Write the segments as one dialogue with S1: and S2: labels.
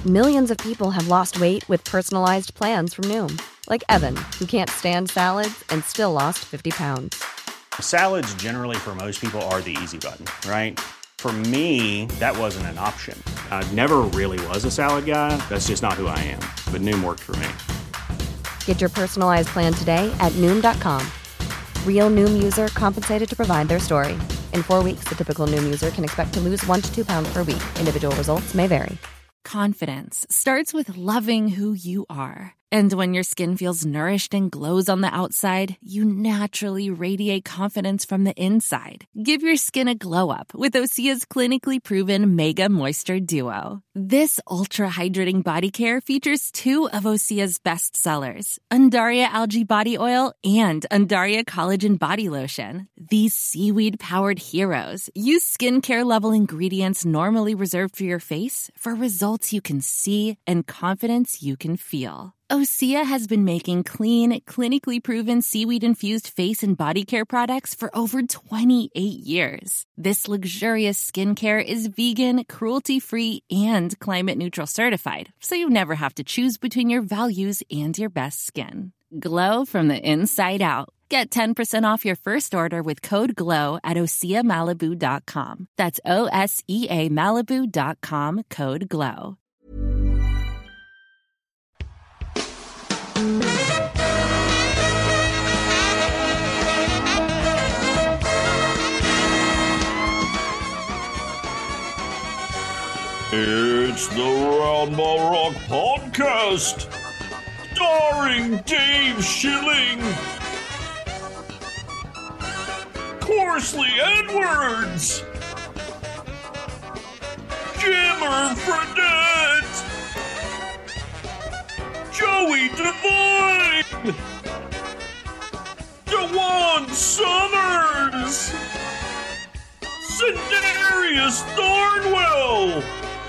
S1: Millions of people have lost weight with personalized plans from Noom. Like Evan, who can't stand salads and still lost 50 pounds.
S2: Salads generally for most people are the easy button, right? For me, that wasn't an option. I never really was a salad guy. That's just not who I am. But Noom worked for me.
S1: Get your personalized plan today at Noom.com. Real Noom user compensated to provide their story. In 4 weeks, the typical Noom user can expect to lose 1 to 2 pounds per week. Individual results may vary.
S3: Confidence starts with loving who you are. And when your skin feels nourished and glows on the outside, you naturally radiate confidence from the inside. Give your skin a glow up with Osea's clinically proven Mega Moisture Duo. This ultra-hydrating body care features 2 of Osea's best sellers, Undaria Algae Body Oil and Undaria Collagen Body Lotion. These seaweed-powered heroes use skincare-level ingredients normally reserved for your face for results you can see and confidence you can feel. Osea has been making clean, clinically proven seaweed-infused face and body care products for over 28 years. This luxurious skincare is vegan, cruelty-free, and climate-neutral certified, so you never have to choose between your values and your best skin. Glow from the inside out. Get 10% off your first order with code GLOW at OseaMalibu.com. That's OSEA Malibu.com, code GLOW.
S4: It's the Round Ball Rock Podcast, starring Dave Schilling, Corsley Edwards, Jimmer Fredette, Joey Devine, DeJuan Summers, Sindarius Thornwell,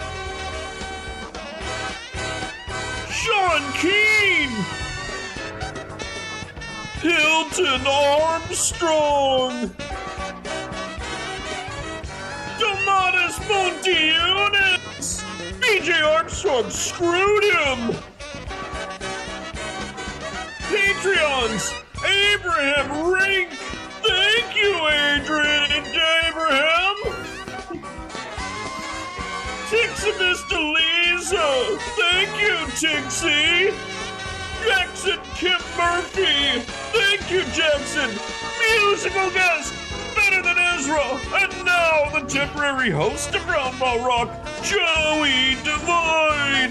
S4: Sean Keane, Hilton Armstrong, Domatis Montiunas, BJ Armstrong screwed him, Patreons, Abraham Rink, thank you Adrian and Abraham, Tixibus DeLisa, thank you Tixie, Jackson Kim Murphy, thank you Jackson, musical guest, better than Ezra, and now the temporary host of Round Ball Rock, Joey Devine.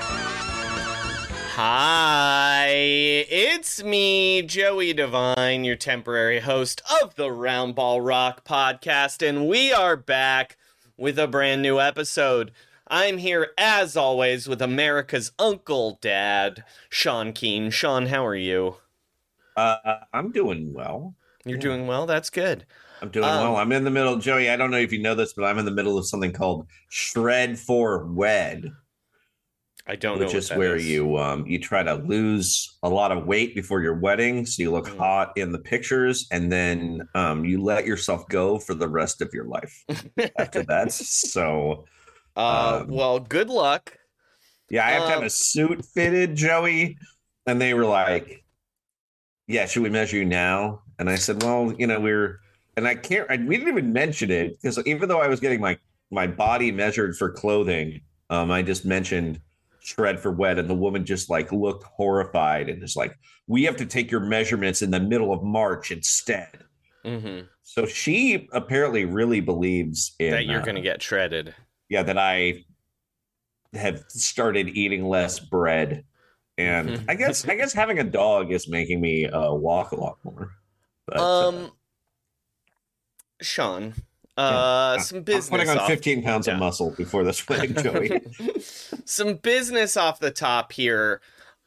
S5: Hi, it's me, Joey Devine, your temporary host of the Round Ball Rock podcast, and we are back with a brand new episode. I'm here, as always, with America's Uncle Dad, Sean Keane. Sean, how are you?
S4: I'm doing well.
S5: You're doing well? That's good.
S4: I'm doing well. I'm in the middle, Joey, I don't know if you know this, but I'm in the middle of something called Shred for Wed.
S5: I don't know what that is.
S4: Which is where you try to lose a lot of weight before your wedding, so you look hot in the pictures, and then you let yourself go for the rest of your life after that. So,
S5: well, good luck.
S4: Yeah, I have to have a suit fitted, Joey, and they were like, "Yeah, should we measure you now?" And I said, "Well, we didn't even mention it because even though I was getting my body measured for clothing, I just mentioned Shred for Wed, and the woman just looked horrified and is like, we have to take your measurements in the middle of March instead.
S5: Mm-hmm.
S4: So she apparently really believes in
S5: that you're going to get shredded.
S4: Yeah, that I have started eating less bread, and I guess having a dog is making me walk a lot more. But,
S5: Sean. Some business.
S4: I'm putting on 15 pounds of muscle before this wedding, Joey.
S5: Some business off the top here.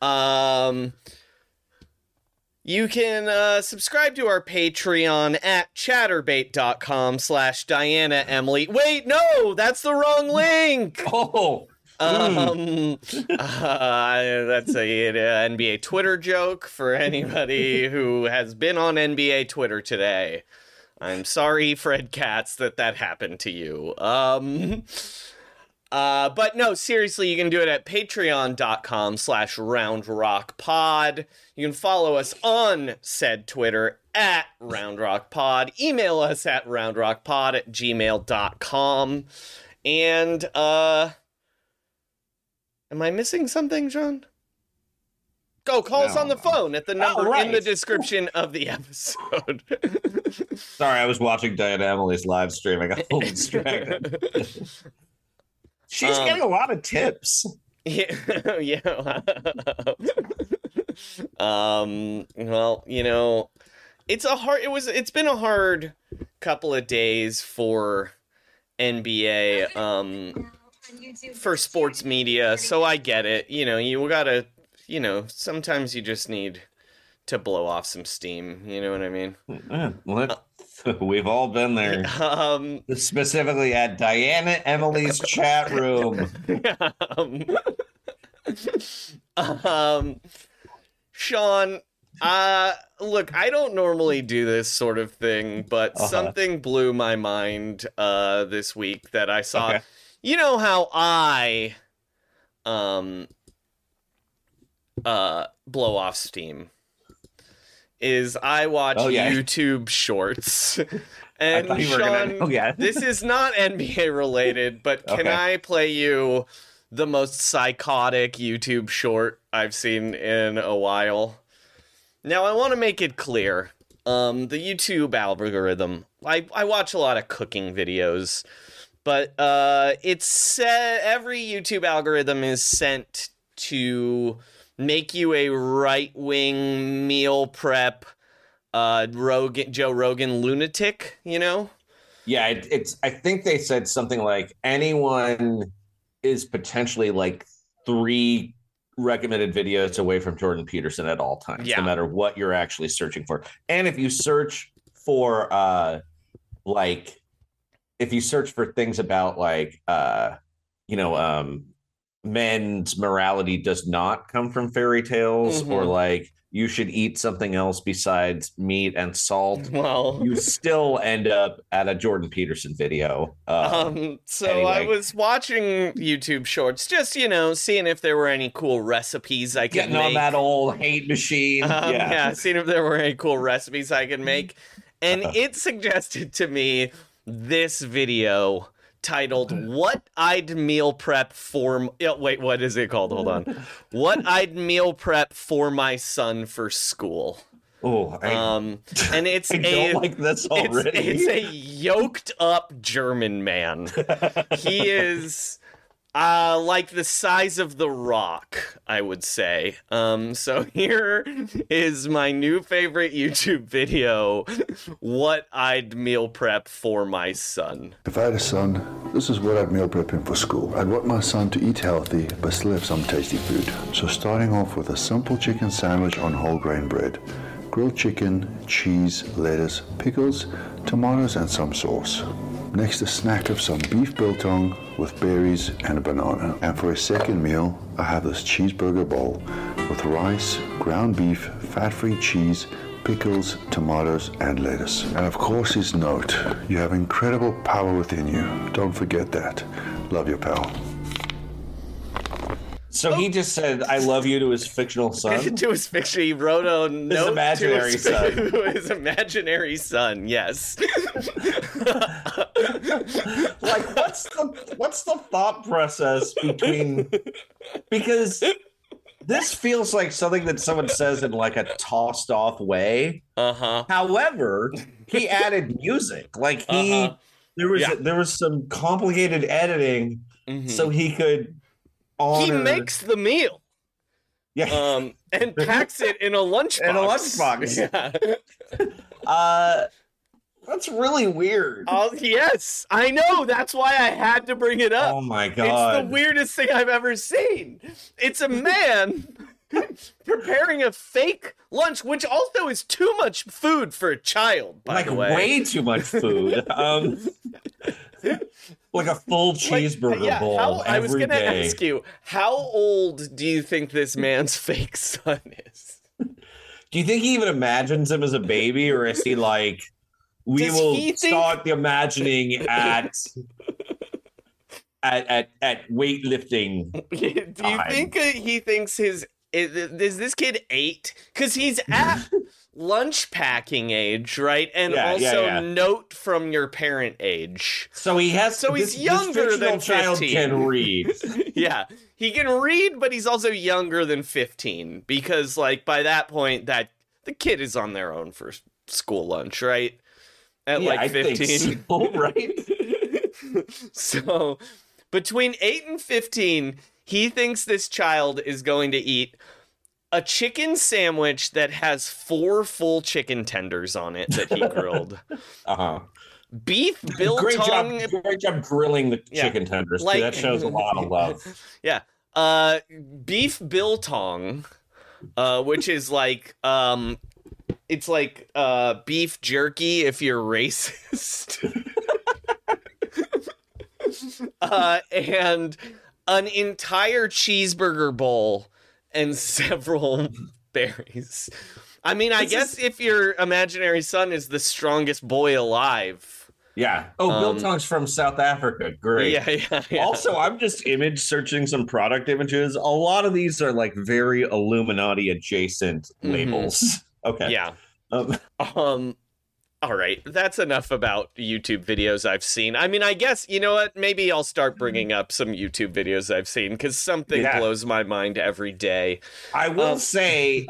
S5: You can subscribe to our Patreon at chatterbait.com/Diana Emily. Wait, no, that's the wrong link.
S4: Oh.
S5: That's a NBA Twitter joke for anybody who has been on NBA Twitter today. I'm sorry, Fred Katz, that happened to you. But no, seriously, you can do it at patreon.com/roundrockpod. You can follow us on said Twitter at roundrockpod. Email us at roundrockpod@gmail.com. And, am I missing something, John? Go call us on the phone at the number in the description of the episode.
S4: Sorry, I was watching Diana Emily's live stream. I got a little distracted. She's getting a lot of tips.
S5: Yeah. Well, you know, it's been a hard couple of days for NBA, for sports media. So I get it. You know, you gotta, sometimes you just need to blow off some steam. You know what I mean?
S4: We've all been there. Specifically at Diana Emily's chat room.
S5: Sean, look, I don't normally do this sort of thing, but something blew my mind this week that I saw. Okay. You know how I blow off steam is I watch YouTube shorts. And Sean, this is not NBA related, but can I play you the most psychotic YouTube short I've seen in a while? Now, I want to make it clear. The YouTube algorithm, I watch a lot of cooking videos, but it's every YouTube algorithm is sent to make you a right-wing meal prep Joe Rogan lunatic, you know?
S4: Yeah, I think they said something like anyone is potentially like 3 recommended videos away from Jordan Peterson at all times, no matter what you're actually searching for. And if you search for things about men's morality does not come from fairy tales, or like you should eat something else besides meat and salt, well, you still end up at a Jordan Peterson video.
S5: Anyway. I was watching YouTube shorts, just, seeing if there were any cool recipes I could
S4: Getting
S5: make.
S4: on that old hate machine.
S5: Seeing if there were any cool recipes I could make. And it suggested to me this video titled "What I'd Meal Prep for." What is it called? Hold on. What I'd meal prep for my son for school.
S4: Oh,
S5: and it's
S4: I don't like this already.
S5: It's a yoked up German man. He is like the size of The Rock, I would say. So here is my new favorite YouTube video, What I'd Meal Prep for My Son.
S6: If I had a son, this is what I'd meal prep him for school. I'd want my son to eat healthy, but still have some tasty food. So starting off with a simple chicken sandwich on whole grain bread. Grilled chicken, cheese, lettuce, pickles, tomatoes, and some sauce. Next, a snack of some beef biltong with berries and a banana. And for a second meal, I have this cheeseburger bowl with rice, ground beef, fat-free cheese, pickles, tomatoes, and lettuce. And of course his note, you have incredible power within you. Don't forget that. Love you, pal.
S4: So he just said, "I love you" to his fictional son?
S5: To his fiction, he wrote a note
S4: his imaginary son.
S5: To his imaginary son, yes.
S4: Like, what's the thought process because this feels like something that someone says in like a tossed off way. However, he added music. Like there was some complicated editing so he could honor.
S5: He makes the meal.
S4: Yeah.
S5: And packs it in a lunchbox.
S4: Yeah. That's really weird.
S5: Oh, yes, I know. That's why I had to bring it up.
S4: Oh, my God.
S5: It's the weirdest thing I've ever seen. It's a man preparing a fake lunch, which also is too much food for a child, by the way.
S4: Like, way too much food. Like a full cheeseburger bowl every day.
S5: I was going to ask you, how old do you think this man's fake son is?
S4: Do you think he even imagines him as a baby, or is he like... We will start the imagining at at weightlifting.
S5: Do you think he thinks is this kid 8? Because he's at lunch packing age, right? And note from your parent age.
S4: So he has.
S5: So he's younger than 15.
S4: Child can read.
S5: Yeah, he can read, but he's also younger than 15 because, like, by that point, that the kid is on their own for school lunch, right? At like 15,
S4: I think so, right?
S5: So between 8 and 15, he thinks this child is going to eat a chicken sandwich that has 4 full chicken tenders on it that he grilled. Beef biltong.
S4: Great job grilling the chicken tenders. Like, that shows a lot of love.
S5: Yeah. Beef biltong, which is like it's like beef jerky if you're racist. And an entire cheeseburger bowl and several berries. I mean, I guess if your imaginary son is the strongest boy alive.
S4: Yeah. Oh, biltong's from South Africa. Great.
S5: Yeah.
S4: Also, I'm just image searching some product images. A lot of these are like very Illuminati adjacent labels. Okay.
S5: Yeah. All right, that's enough about YouTube videos I've seen. I mean, I guess, you know what? Maybe I'll start bringing up some YouTube videos I've seen because something blows my mind every day.
S4: I will say,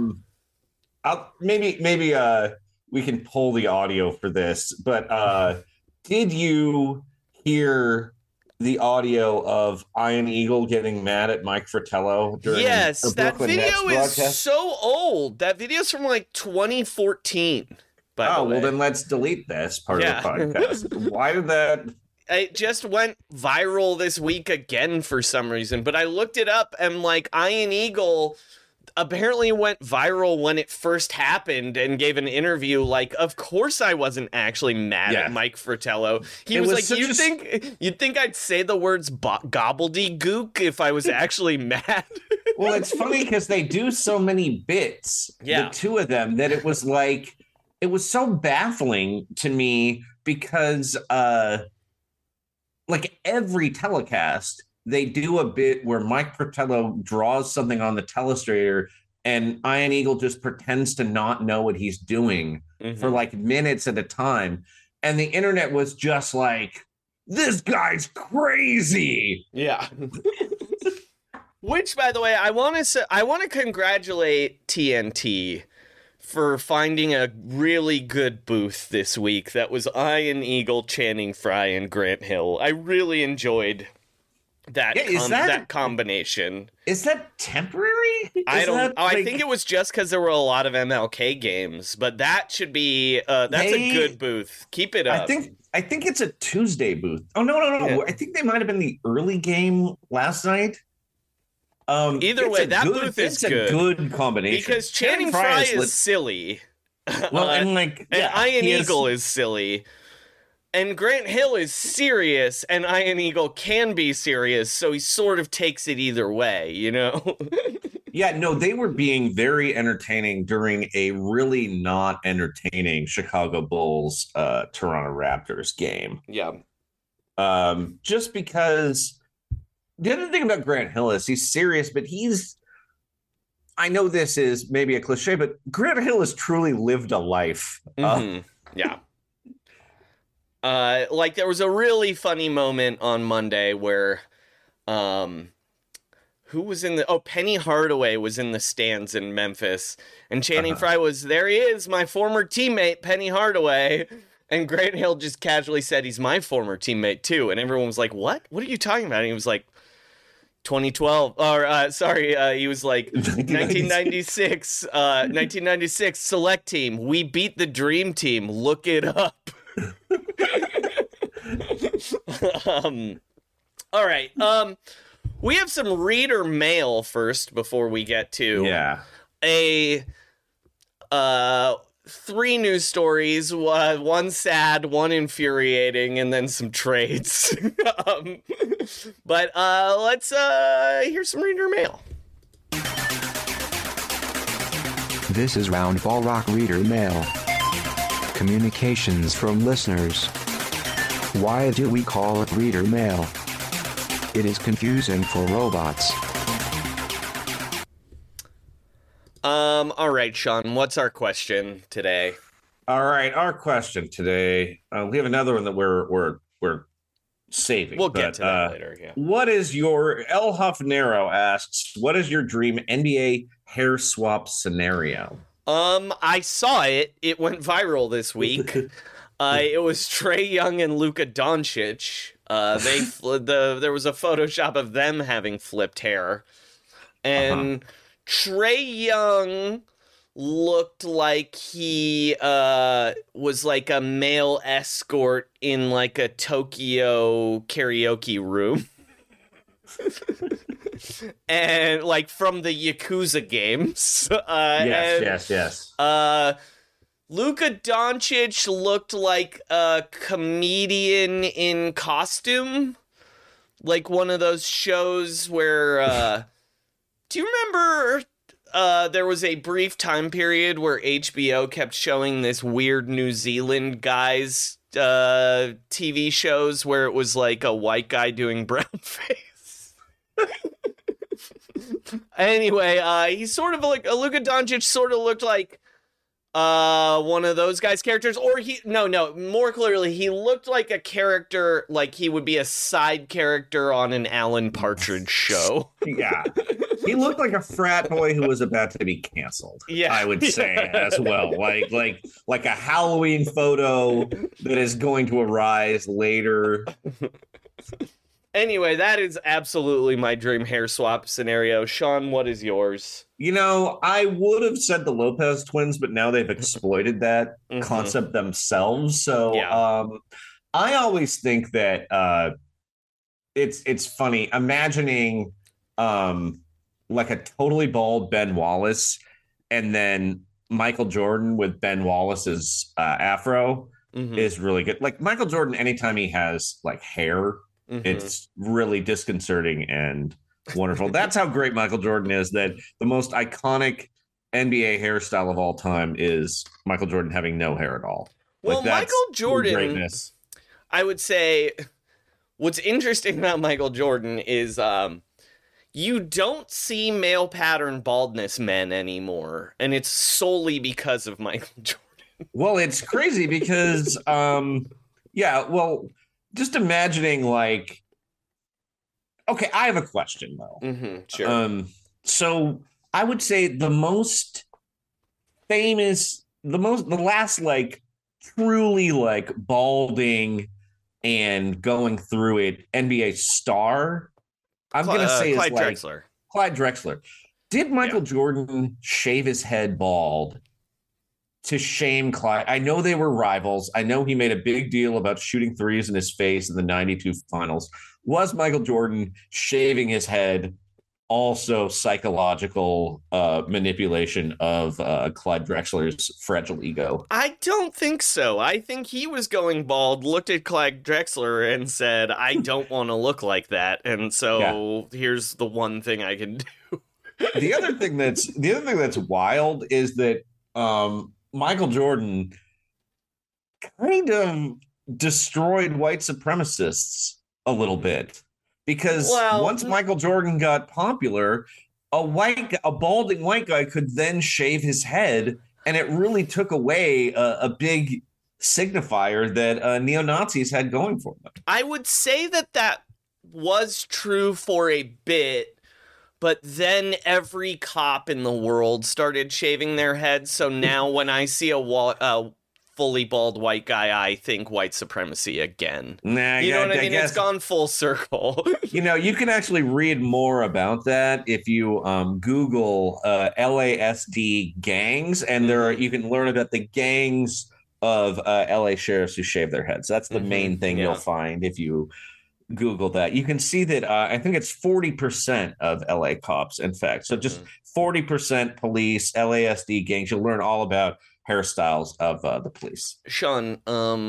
S4: maybe we can pull the audio for this, but did you hear the audio of Ian Eagle getting mad at Mike Fratello during the Brooklyn Nets broadcast?
S5: That video is so old. That video's from like 2014.
S4: Well, then let's delete this part of the podcast. Why did that?
S5: It just went viral this week again for some reason. But I looked it up and like Ian Eagle apparently went viral when it first happened and gave an interview like, of course I wasn't actually mad at Mike Fratello. He was like, you'd think I'd say the words gobbledygook if I was actually mad.
S4: Well, it's funny because they do so many bits, the two of them, that it was like, it was so baffling to me because like every telecast, they do a bit where Mike Fratello draws something on the telestrator and Ian Eagle just pretends to not know what he's doing for like minutes at a time. And the internet was just like, this guy's crazy.
S5: Yeah. Which, by the way, I want to congratulate TNT for finding a really good booth this week. That was Ian Eagle, Channing Frye, and Grant Hill. I really enjoyed that combination.
S4: Is that temporary?
S5: I think it was just because there were a lot of MLK games, but that should be that's a good booth. Keep it up.
S4: I think it's a Tuesday booth. Oh no! Yeah. I think they might have been the early game last night.
S5: Either way, that booth is good.
S4: It's a good combination.
S5: Because Channing Frye is silly.
S4: Well, and
S5: Ian Eagle is silly. And Grant Hill is serious, and Ian Eagle can be serious, so he sort of takes it either way, you know?
S4: Yeah, no, they were being very entertaining during a really not entertaining Chicago Bulls Toronto Raptors game.
S5: Yeah.
S4: Just because the other thing about Grant Hill is he's serious, but I know this is maybe a cliche, but Grant Hill has truly lived a life.
S5: Yeah. Like there was a really funny moment on Monday where, who was Penny Hardaway was in the stands in Memphis, and Channing Frye was, there he is, my former teammate, Penny Hardaway. And Grant Hill just casually said, he's my former teammate too. And everyone was like, what? What are you talking about? And he was like, 2012, he was like 1996 select team. We beat the dream team. Look it up. All right. We have some reader mail first before we get to three news stories, one sad, one infuriating, and then some trades. But let's hear some reader mail.
S7: This is Roundball Rock Reader Mail. Communications from listeners. Why do we call it Reader Mail? It is confusing for robots.
S5: All right, Sean, what's our question today?
S4: All right, our question today. We have another one that we're saving.
S5: We'll get to that later. Yeah.
S4: What is your El Huffnero asks? What is your dream NBA hair swap scenario?
S5: I saw it. It went viral this week. It was Trae Young and Luka Doncic. There was a Photoshop of them having flipped hair, and Trae Young looked like he was like a male escort in like a Tokyo karaoke room. And like from the Yakuza games.
S4: Yes.
S5: Luka Doncic looked like a comedian in costume. Like one of those shows where do you remember there was a brief time period where HBO kept showing this weird New Zealand guy's TV shows where it was like a white guy doing brown face? Anyway, he's sort of like Luka Doncic sort of looked like one of those guys' characters, or more clearly, he looked like a character, like he would be a side character on an Alan Partridge show.
S4: Yeah. He looked like a frat boy who was about to be canceled.
S5: Yeah,
S4: I would say as well. Like a Halloween photo that is going to arise later.
S5: Anyway, that is absolutely my dream hair swap scenario. Sean, what is yours?
S4: You know, I would have said the Lopez twins, but now they've exploited that concept themselves. So I always think that it's funny imagining like a totally bald Ben Wallace and then Michael Jordan with Ben Wallace's afro is really good. Like Michael Jordan, anytime he has like hair, it's really disconcerting and wonderful. That's how great Michael Jordan is, that the most iconic NBA hairstyle of all time is Michael Jordan having no hair at all.
S5: Well,
S4: like,
S5: Michael Jordan, greatness. I would say what's interesting about Michael Jordan is you don't see male pattern baldness men anymore, and it's solely because of Michael Jordan.
S4: Well, it's crazy because, just imagining like, okay, I have a question though.
S5: Sure.
S4: So I would say the last like truly like balding and going through it NBA star, I'm going to say
S5: Clyde
S4: is like
S5: Drexler.
S4: Clyde Drexler. Did Michael Jordan shave his head bald to shame Clyde? I know they were rivals. I know he made a big deal about shooting threes in his face in the 92 finals. Was Michael Jordan shaving his head also psychological manipulation of Clyde Drexler's fragile ego?
S5: I don't think so. I think he was going bald, looked at Clyde Drexler and said, I don't want to look like that. And so here's the one thing I can do.
S4: The other thing that's wild is that Michael Jordan kind of destroyed white supremacists a little bit, because once Michael Jordan got popular, a balding white guy could then shave his head, and it really took away a big signifier that neo-Nazis had going for them.
S5: I would say that was true for a bit, but then every cop in the world started shaving their heads. So now when I see a fully bald white guy, I think white supremacy again.
S4: Nah,
S5: you know what I mean? It's gone full circle.
S4: You know, you can actually read more about that if you Google LASD gangs, and you can learn about the gangs of LA sheriffs who shave their heads. That's the main thing you'll find if you Google that. You can see that I think it's 40% of LA cops, in fact. So just 40% police, LASD gangs. You'll learn all about hairstyles of the police.
S5: Sean,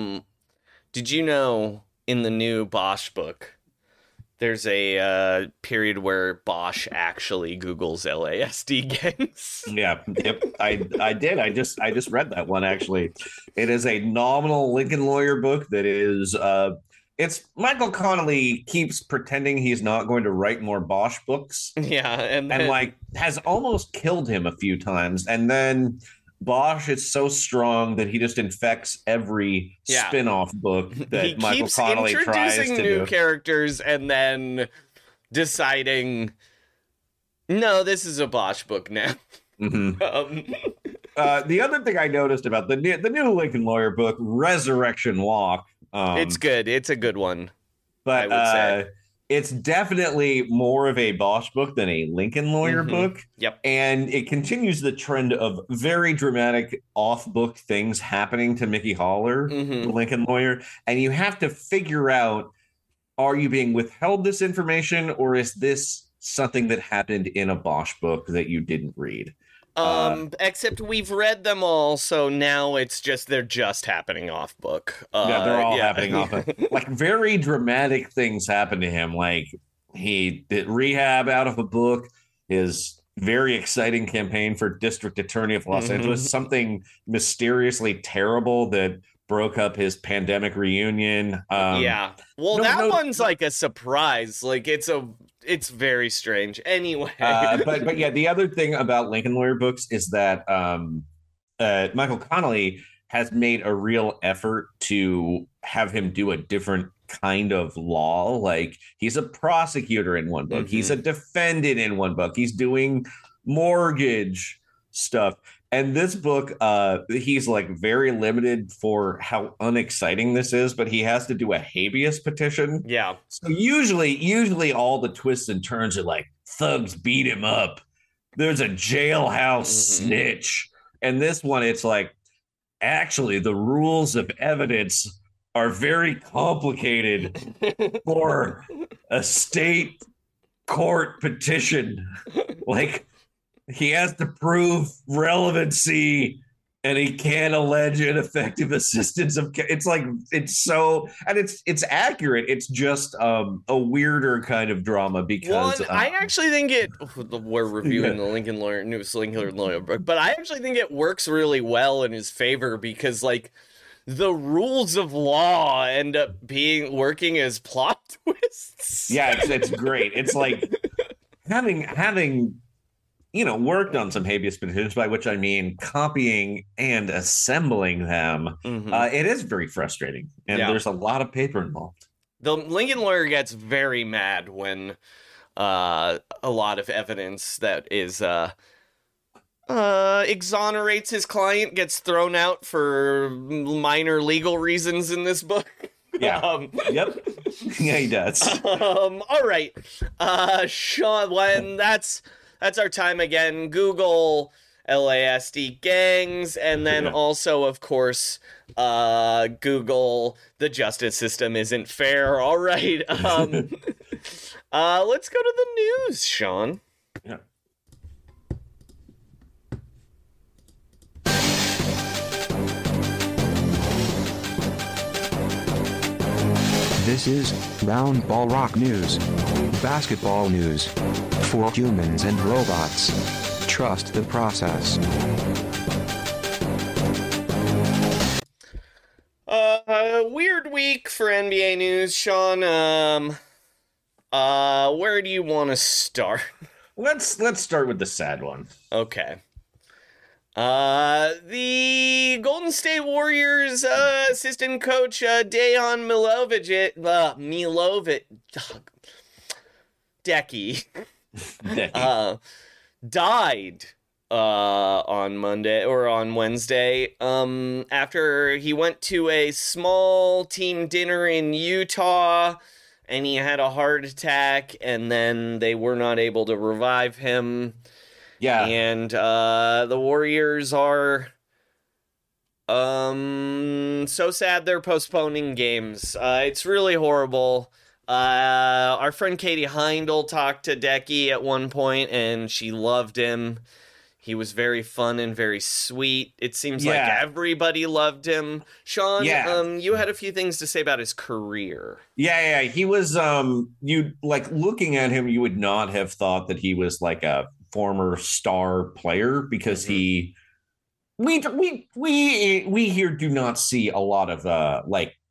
S5: did you know in the new Bosch book, there's a period where Bosch actually Googles LASD gangs?
S4: Yep. I did. I just read that one, actually. It is a nominal Lincoln Lawyer book that is It's Michael Connelly keeps pretending he's not going to write more Bosch books.
S5: Yeah, and
S4: like has almost killed him a few times. And then Bosch is so strong that he just infects every spin-off book that
S5: he
S4: Michael
S5: keeps
S4: Connelly tries to
S5: introducing new
S4: do.
S5: characters and then deciding, no, this is a Bosch book now.
S4: Mm-hmm. The other thing I noticed about the new Lincoln Lawyer book, Resurrection Walk.
S5: It's good. It's a good one.
S4: But
S5: I would say.
S4: It's definitely more of a Bosch book than a Lincoln Lawyer book.
S5: Yep.
S4: And it continues the trend of very dramatic off-book things happening to Mickey Haller, the Lincoln Lawyer. And you have to figure out, are you being withheld this information, or is this something that happened in a Bosch book that you didn't read?
S5: Except we've read them all, so now they're just happening off book.
S4: They're all happening off book. Like very dramatic things happen to him. Like he did rehab out of a book, his very exciting campaign for district attorney of Los Angeles, something mysteriously terrible that broke up his pandemic reunion.
S5: One's like a surprise. Like it's very strange. Anyway,
S4: but yeah, the other thing about Lincoln Lawyer books is that Michael Connelly has made a real effort to have him do a different kind of law. Like he's a prosecutor in one book, he's a defendant in one book, he's doing mortgage stuff. And this book, he's like very limited for how unexciting this is, but he has to do a habeas petition.
S5: Yeah.
S4: So usually all the twists and turns are like thugs beat him up. There's a jailhouse snitch. And this one, it's like, actually, the rules of evidence are very complicated for a state court petition. Like, he has to prove relevancy, and he can't allege ineffective assistance of. It's like it's accurate. It's just a weirder kind of drama because
S5: I actually think we're reviewing the Lincoln Lawyer book, but I actually think it works really well in his favor because like the rules of law end up working as plot twists.
S4: Yeah, it's great. It's like having worked on some habeas petitions, by which I mean copying and assembling them. It is very frustrating, and there's a lot of paper involved.
S5: The Lincoln Lawyer gets very mad when a lot of evidence that is exonerates his client gets thrown out for minor legal reasons in this book.
S4: Yeah. Yep. Yeah, he does.
S5: All right. Sean, when that's our time again. Google LASD gangs, and then also, of course, Google the justice system isn't fair. All right. Let's go to the news, Sean.
S4: Yeah.
S7: This is Round Ball Rock News. Basketball news. For humans and robots. Trust the process.
S5: Weird week for NBA news, Sean. Where do you want to start?
S4: Let's start with the sad one.
S5: Okay. The Golden State Warriors assistant coach Dejan Decky died on Monday or on Wednesday after he went to a small team dinner in Utah and he had a heart attack and then they were not able to revive him.
S4: Yeah.
S5: And the Warriors are so sad they're postponing games. It's really horrible. Our friend Katie Heindel talked to Decky at one point, and she loved him. He was very fun and very sweet. It seems like everybody loved him. Sean, you had a few things to say about his career. Yeah.
S4: He was, you like looking at him, you would not have thought that he was like a former star player because we here do not see a lot of like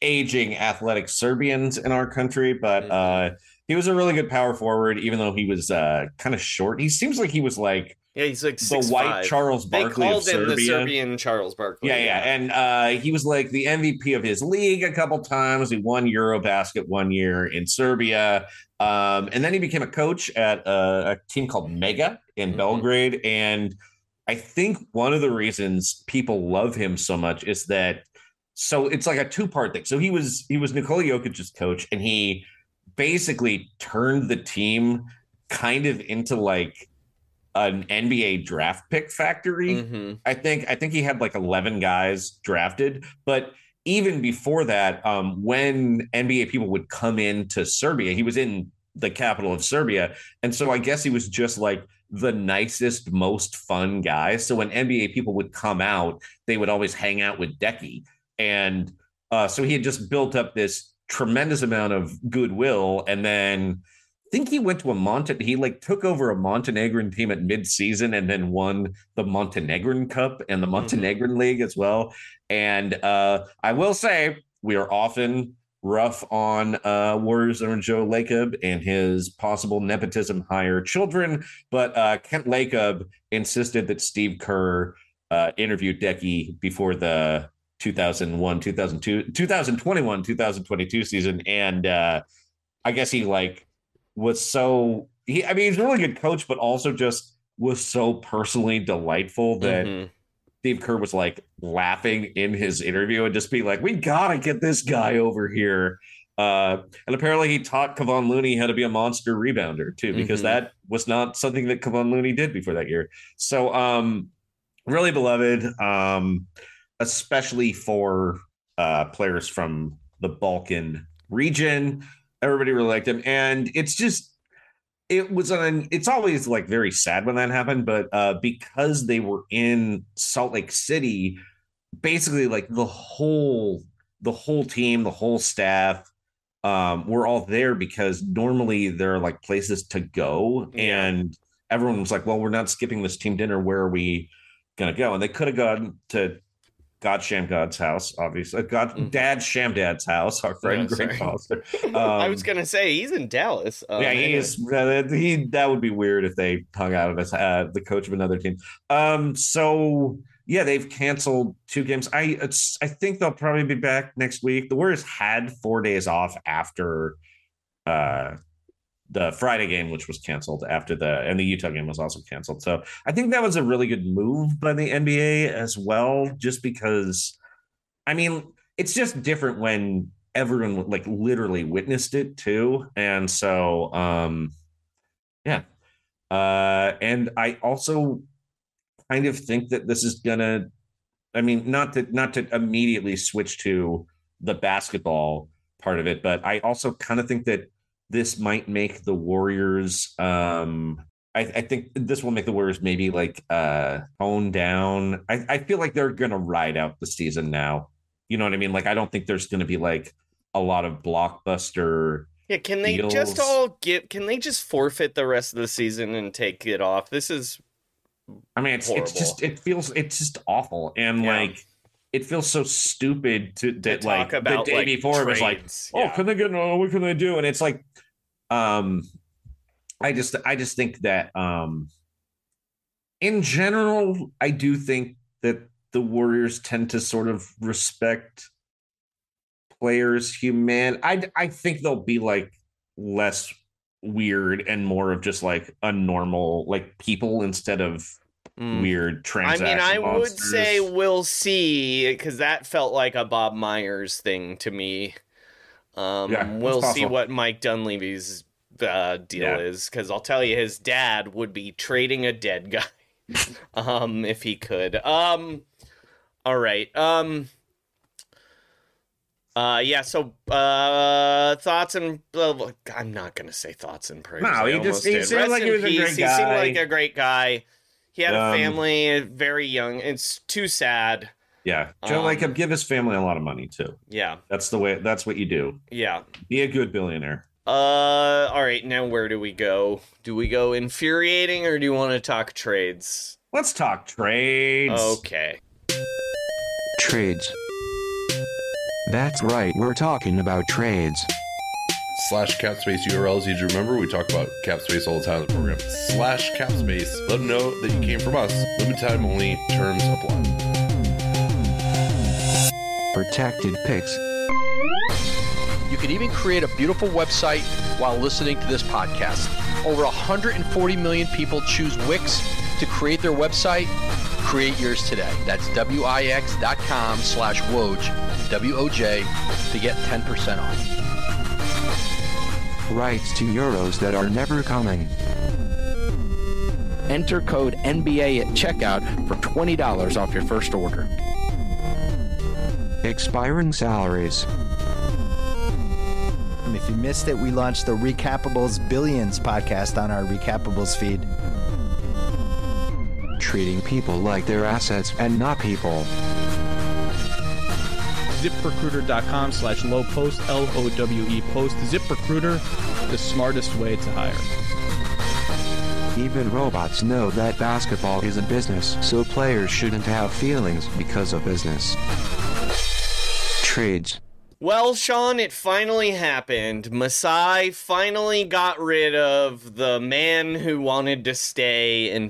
S4: aging athletic Serbians in our country, but he was a really good power forward, even though he was kind of short. He seems like he was like
S5: he's like
S4: the white Charles Barkley of Serbia. They called him the
S5: Serbian Charles Barkley.
S4: Yeah. And he was like the MVP of his league a couple times. He won Eurobasket one year in Serbia. And then he became a coach at a team called Mega in Belgrade. And I think one of the reasons people love him so much is that, so it's like a two-part thing. So he was Nikola Jokic's coach, and he basically turned the team kind of into like an NBA draft pick factory. I think he had like 11 guys drafted, but even before that, when NBA people would come into Serbia, he was in the capital of Serbia. And so I guess he was just like the nicest, most fun guy. So when NBA people would come out, they would always hang out with Decky. And so he had just built up this tremendous amount of goodwill. And then I think he went to he like took over a Montenegrin team at mid-season and then won the Montenegrin Cup and the Montenegrin League as well. And I will say we are often rough on Warriors owner Joe Lacob and his possible nepotism hire children, but Kent Lacob insisted that Steve Kerr interviewed Decky before the 2021-2022 season, and I guess he like was so he's a really good coach, but also just was so personally delightful that Steve Kerr was like laughing in his interview and just be like, we gotta get this guy over here. And apparently he taught Kevon Looney how to be a monster rebounder too, because that was not something that Kevon Looney did before that year. So really beloved, especially for players from the Balkan region. Everybody really liked him. And it's always like very sad when that happened, but because they were in Salt Lake City, basically like the whole team, the whole staff, were all there because normally there are like places to go. And everyone was like, well, we're not skipping this team dinner. Where are we going to go? And they could have gone to God Shamgod's house, obviously. Dad Shamdad's house, our friend Greg Foster.
S5: I was gonna say he's in Dallas.
S4: He is. That would be weird if they hung out as the coach of another team. So yeah, they've canceled 2 games. I think they'll probably be back next week. The Warriors had 4 days off after the Friday game, which was canceled and the Utah game was also canceled. So I think that was a really good move by the NBA as well, just because, it's just different when everyone like literally witnessed it too. And so, and I also kind of think that this is gonna, not to immediately switch to the basketball part of it, but I also kind of think that this might make the Warriors. I think this will make the Warriors maybe like tone down. I feel like they're gonna ride out the season now. You know what I mean? Like I don't think there's gonna be like a lot of blockbuster.
S5: Yeah, can they
S4: deals.
S5: Can they just forfeit the rest of the season and take it off? This is.
S4: It's just awful, and like. It feels so stupid to like about, the day before it was like, can they get what can they do? And it's like, I just think that in general, I do think that the Warriors tend to sort of respect players' I think they'll be like less weird and more of just like a normal like people instead of weird transaction
S5: I would
S4: monsters.
S5: say we'll see, because that felt like a Bob Myers thing to me. We'll see what Mike Dunleavy's deal is, because I'll tell you, his dad would be trading a dead guy if he could. All right. So thoughts and I'm not gonna say thoughts and prayers.
S4: No, he seemed like he was a great guy.
S5: He seemed like a great guy. He had a family, very young. It's too sad.
S4: Yeah. Joe Lacob, give his family a lot of money too.
S5: Yeah.
S4: That's what you do.
S5: Yeah.
S4: Be a good billionaire.
S5: All right, now where do we go? Do we go infuriating, or do you want to talk trades?
S4: Let's talk trades.
S5: Okay.
S7: Trades. That's right, we're talking about trades.
S8: /capspace URL is easy to remember. We talk about Capspace all the time in the program. /capspace. Let them know that you came from us. Limited time only. Terms apply.
S7: Protected picks.
S9: You can even create a beautiful website while listening to this podcast. Over 140 million people choose Wix to create their website. Create yours today. That's Wix.com/Woj, W-O-J, to get 10% off.
S7: Rights to euros that are never coming.
S10: Enter code NBA at checkout for $20 off your first order.
S7: Expiring salaries.
S11: If you missed it, we launched the Recapables Billions podcast on our Recapables feed.
S7: Treating people like they're assets and not people.
S12: ZipRecruiter.com/low post, LOWE post. ZipRecruiter, the smartest way to hire.
S7: Even robots know that basketball is a business, so players shouldn't have feelings because of business. Trades.
S5: Well, Sean, it finally happened. Masai finally got rid of the man who wanted to stay in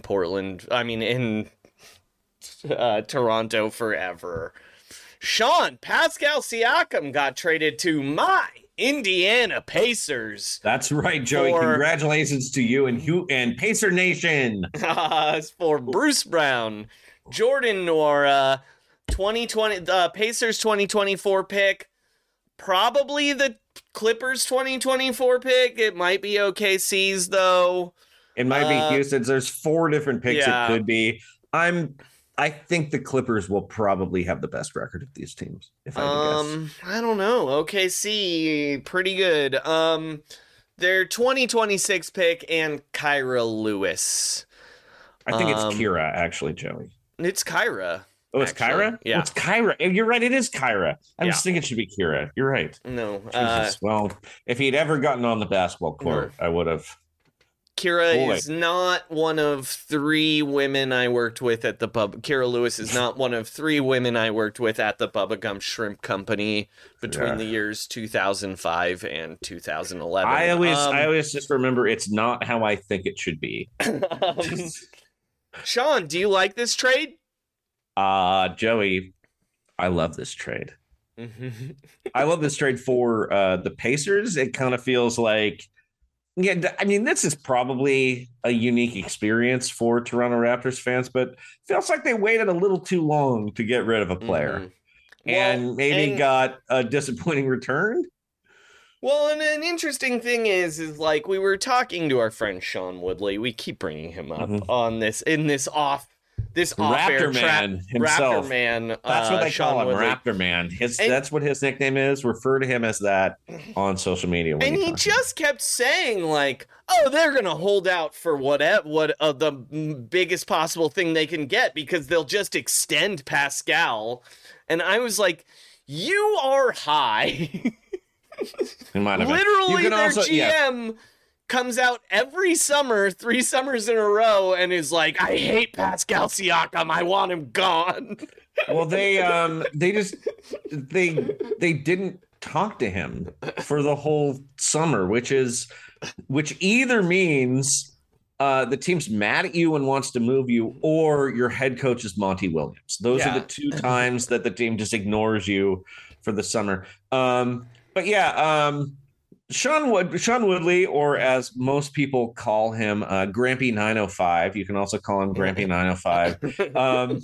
S5: Toronto forever. Sean, Pascal Siakam got traded to my Indiana Pacers.
S4: That's right, Joey. Congratulations to you and Pacer Nation.
S5: For Bruce Brown, Jordan Nwora, 2020, Pacers 2024 pick. Probably the Clippers 2024 pick. It might be OKC's, though.
S4: It might be Houston's. There's 4 different picks it could be. I think the Clippers will probably have the best record of these teams, if I had to guess.
S5: I don't know. OKC, pretty good. Their 2026 pick and Kyra Lewis.
S4: I think it's Kira, actually, Joey.
S5: It's Kyra.
S4: Oh, it's Kyra?
S5: Yeah.
S4: Oh, it's Kyra. You're right. It is Kyra. I was thinking it should be Kira. You're right.
S5: No.
S4: Well, if he'd ever gotten on the basketball court, I would have.
S5: Kira is not one of 3 women I worked with at the pub. Kira Lewis is not one of 3 women I worked with at the Bubba Gump Shrimp Company between the years 2005 and 2011.
S4: I always just remember it's not how I think it should be.
S5: Sean, do you like this trade?
S4: Joey, I love this trade. I love this trade for the Pacers. It kind of feels like, I mean, this is probably a unique experience for Toronto Raptors fans, but feels like they waited a little too long to get rid of a player and maybe got a disappointing return.
S5: Well, and an interesting thing is like we were talking to our friend Sean Woodley. We keep bringing him up on this
S4: Raptor Man himself.
S5: Raptor Man.
S4: That's what they
S5: Sean
S4: call him,
S5: Woodley.
S4: Raptor Man. That's what his nickname is. Refer to him as that on social media.
S5: And he just kept saying like, "Oh, they're gonna hold out for the biggest possible thing they can get because they'll just extend Pascal." And I was like, "You are high." Literally, their GM comes out every summer, 3 summers in a row, and is like, "I hate Pascal Siakam. I want him gone."
S4: Well, they didn't talk to him for the whole summer, which either means the team's mad at you and wants to move you, or your head coach is Monty Williams. Those are the 2 times that the team just ignores you for the summer. Sean Woodley, or as most people call him, Grampy 905. You can also call him Grampy 905.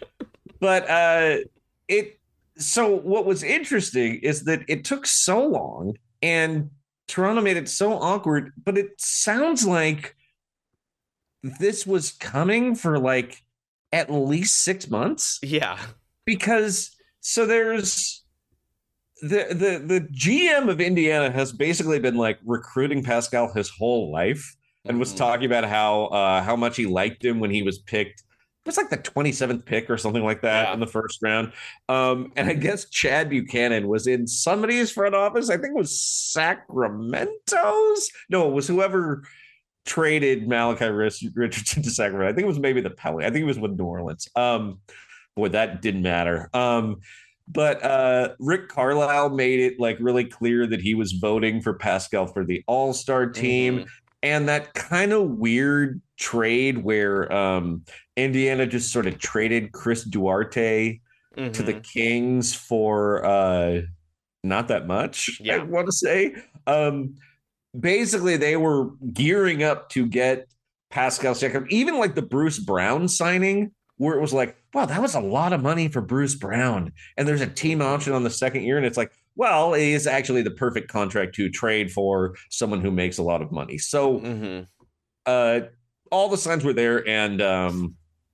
S4: So what was interesting is that it took so long and Toronto made it so awkward, but it sounds like this was coming for like at least 6 months.
S5: Yeah.
S4: Because there's the GM of Indiana has basically been like recruiting Pascal his whole life and was talking about how much he liked him when he was picked. It was like the 27th pick or something like that in the first round. And I guess Chad Buchanan was in somebody's front office. I think it was Sacramento's. No, it was whoever traded Malachi Richardson to Sacramento. I think it was maybe the Pelicans. I think it was with New Orleans. Boy, that didn't matter. But Rick Carlisle made it like really clear that he was voting for Pascal for the All-Star team. And that kind of weird trade where Indiana just sort of traded Chris Duarte to the Kings for not that much, I want to say. Basically, they were gearing up to get Pascal Siakam. Even like the Bruce Brown signing, where it was like, wow, that was a lot of money for Bruce Brown. And there's a team option on the second year. And it's like, well, it is actually the perfect contract to trade for someone who makes a lot of money. So all the signs were there. And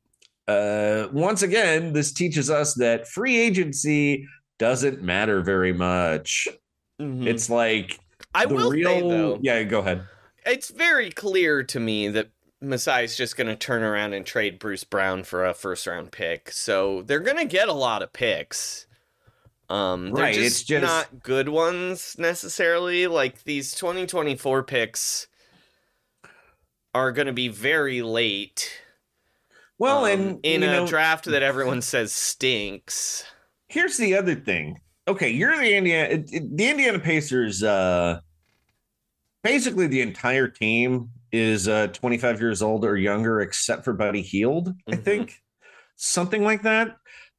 S4: once again, this teaches us that free agency doesn't matter very much. It's like
S5: I will say, though.
S4: Yeah, go ahead.
S5: It's very clear to me that Masai's just going to turn around and trade Bruce Brown for a first-round pick. So they're going to get a lot of picks. They're just not good ones, necessarily. Like, these 2024 picks are going to be very late.
S4: Well, and
S5: in a draft that everyone says stinks.
S4: Here's the other thing. Okay, you're the Indiana Pacers. Basically, the entire team is 25 years old or younger, except for Buddy Hield, I think. Something like that.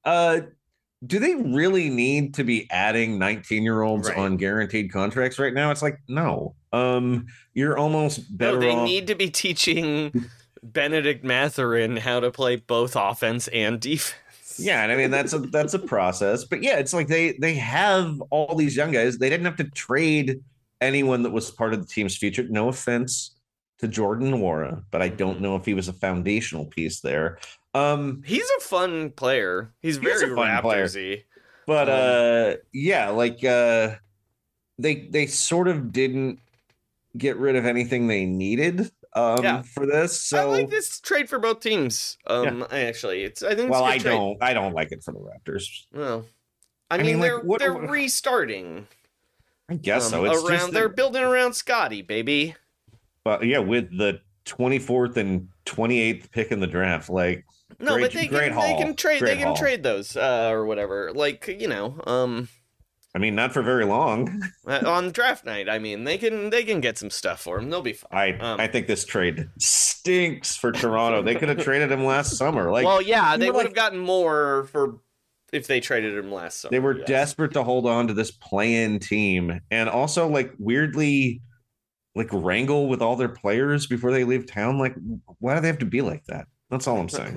S4: Do they really need to be adding 19-year-olds on guaranteed contracts right now? It's like, no. You're almost better off.
S5: They need to be teaching Benedict Mathurin how to play both offense and defense.
S4: Yeah, and I mean that's a process. But yeah, it's like they have all these young guys. They didn't have to trade anyone that was part of the team's future. No offense to Jordan Nwora, but I don't know if he was a foundational piece there.
S5: He's a fun player. He's very Raptors-y.
S4: But yeah, like they sort of didn't get rid of anything they needed for this. So
S5: I like this trade for both teams. I think it's a good trade.
S4: I don't like it for the Raptors.
S5: Well, I mean they're restarting.
S4: I guess so. It's
S5: they're building around Scotty, baby.
S4: Well, yeah, with the 24th and 28th pick in the draft, like
S5: but they can trade those or whatever. Like,
S4: I mean, not for very long.
S5: On draft night, I mean, they can get some stuff for him. They'll be fine.
S4: I think this trade stinks for Toronto. They could have traded him last summer. Like,
S5: well, yeah, they would have gotten more for if they traded him last summer.
S4: They were desperate to hold on to this play-in team, and also like weirdly, like wrangle with all their players before they leave town. Like, why do they have to be like that? That's all I'm saying.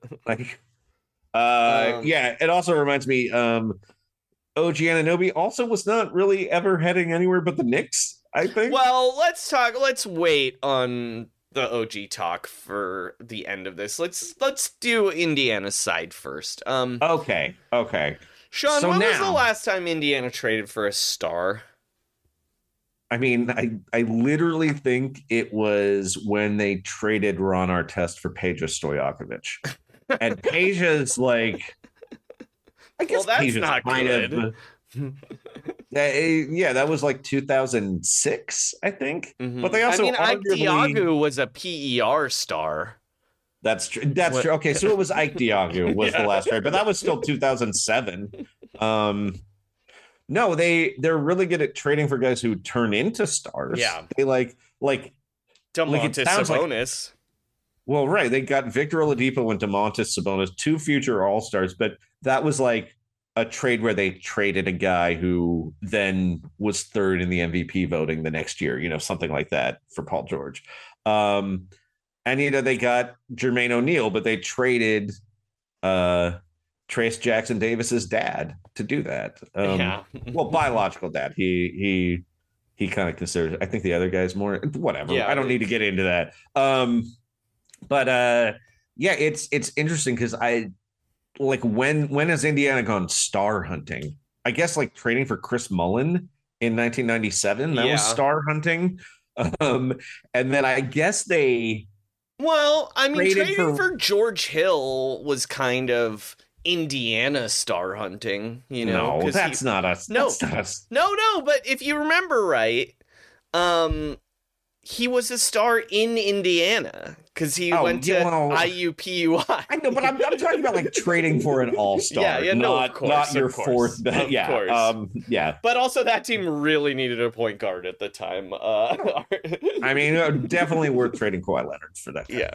S4: Yeah. It also reminds me. OG Anunoby also was not really ever heading anywhere but the Knicks, I think.
S5: Well, let's wait on the OG talk for the end of this. Let's do Indiana's side first.
S4: Okay.
S5: Sean, when was the last time Indiana traded for a star?
S4: I mean, I literally think it was when they traded Ron Artest for Peja Stojakovic. And Peja's like, I guess
S5: that's not good.
S4: Yeah, that was like 2006, I think. But they also,
S5: Ike Diagu was a PER star.
S4: That's true. That's true. Okay, so it was Ike Diagu was the last trade, but that was still 2007. No, they're really good at trading for guys who turn into stars.
S5: Yeah,
S4: they like
S5: Domantas Sabonis.
S4: Well, right. They got Victor Oladipo and Domantas Sabonis, two future All-Stars, but that was like a trade where they traded a guy who then was third in the MVP voting the next year, something like that for Paul George. And, they got Jermaine O'Neal, but they traded Trace Jackson Davis's dad to do that. Well, biological dad. He kind of considers, I think the other guy's more, whatever. Yeah, I don't need to get into that. But it's interesting because when has Indiana gone star hunting? I guess like trading for Chris Mullin in 1997, that was star hunting. And then I guess trading
S5: for George Hill was kind of Indiana star hunting,
S4: No, that's not us.
S5: No, but if you remember right, he was a star in Indiana because he went to IUPUI.
S4: I know, but I'm talking about like trading for an all-star. Not your fourth. Yeah.
S5: But also that team really needed a point guard at the time.
S4: I mean, definitely worth trading Kawhi Leonard for that guy.
S5: Yeah,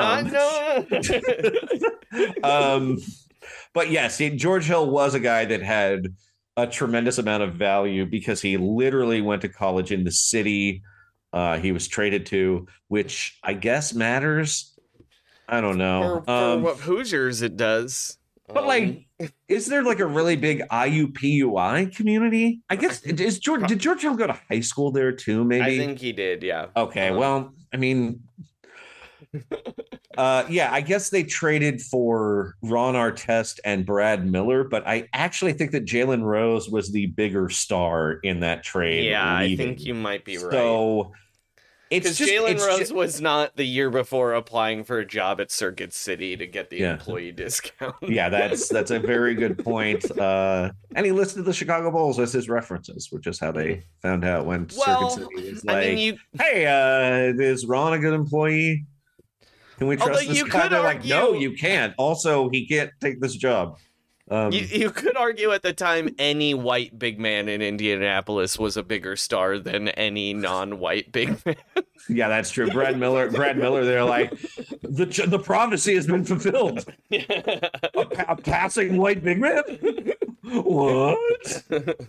S5: no.
S4: But yes, George Hill was a guy that had a tremendous amount of value because he literally went to college in the city he was traded to, which I guess matters. I don't know.
S5: For what Hoosiers it does.
S4: But like, is there like a really big IUPUI community? I guess did George Hill go to high school there too? Maybe
S5: I think he did. Yeah.
S4: Okay. Well, I mean, I guess they traded for Ron Artest and Brad Miller, but I actually think that Jalen Rose was the bigger star in that trade.
S5: Yeah,
S4: leaving.
S5: I think you might be right.
S4: So
S5: because Jalen Rose was not the year before applying for a job at Circuit City to get the employee discount.
S4: Yeah, that's a very good point. And he listed the Chicago Bulls as his references, which is how they found out when Circuit City was like, hey, is Ron a good employee? Can we trust this guy? They're like, no, you can't. Also, he can't take this job.
S5: You could argue at the time any white big man in Indianapolis was a bigger star than any non-white big man.
S4: Yeah, that's true. Brad Miller, they're like, the prophecy has been fulfilled. A passing white big man? What?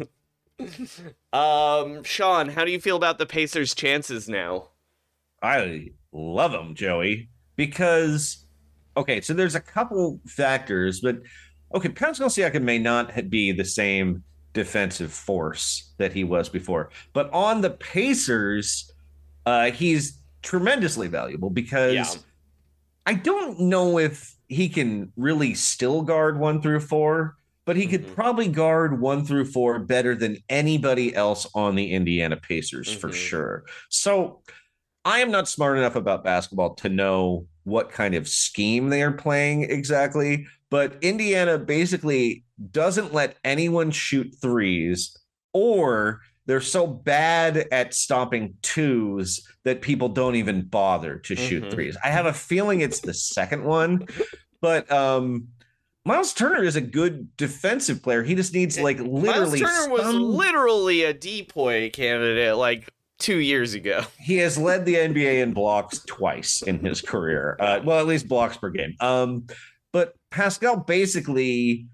S5: Sean, how do you feel about the Pacers' chances now?
S4: I love them, Joey, because, okay, so there's a couple factors, but okay, Pascal Siakam may not be the same defensive force that he was before, but on the Pacers, he's tremendously valuable because I don't know if he can really still guard 1 through 4, but he could probably guard 1 through 4 better than anybody else on the Indiana Pacers for sure. So I am not smart enough about basketball to know what kind of scheme they are playing exactly, but Indiana basically doesn't let anyone shoot threes, or they're so bad at stopping twos that people don't even bother to shoot threes. I have a feeling it's the second one, but Miles Turner is a good defensive player. He just needs literally.
S5: Miles Turner was literally a DPOY candidate 2 years ago.
S4: He has led the NBA in blocks twice in his career. Well, at least blocks per game. But Pascal basically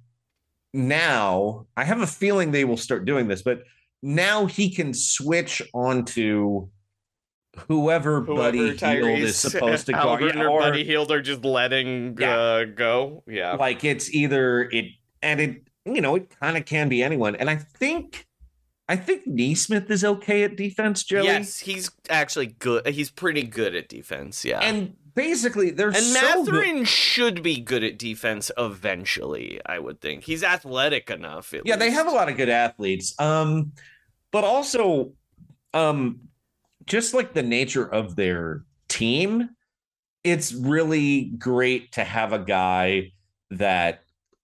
S4: now, I have a feeling they will start doing this, but now he can switch onto whoever Buddy Hield is supposed to guard.
S5: Or Buddy Hield are just letting go. Yeah.
S4: Like it's either it kind of can be anyone. And I think Neesmith is okay at defense, Joey.
S5: Yes, he's actually good. He's pretty good at defense, yeah.
S4: And basically,
S5: Mathurin should be good at defense eventually, I would think. He's athletic enough.
S4: Yeah, they have a lot of good athletes. But also, just like the nature of their team, it's really great to have a guy that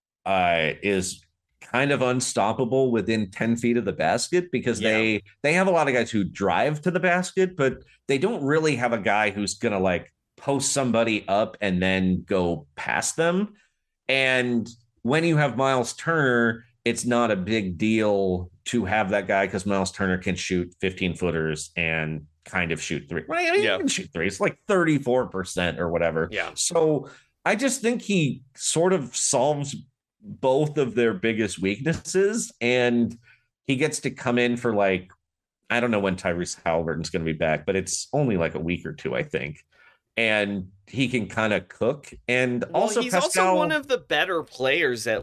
S4: is kind of unstoppable within 10 feet of the basket, because they have a lot of guys who drive to the basket, but they don't really have a guy who's going to post somebody up and then go past them. And when you have Miles Turner, it's not a big deal to have that guy because Miles Turner can shoot 15-footers and kind of shoot three. Right? I mean, he can shoot three. It's 34% or whatever.
S5: Yeah.
S4: So I just think he sort of solves both of their biggest weaknesses, and he gets to come in for I don't know when Tyrese Halliburton's going to be back, but it's only a week or two, I think. And he can kind of cook. And also
S5: he's
S4: Pascal,
S5: also one of the better players that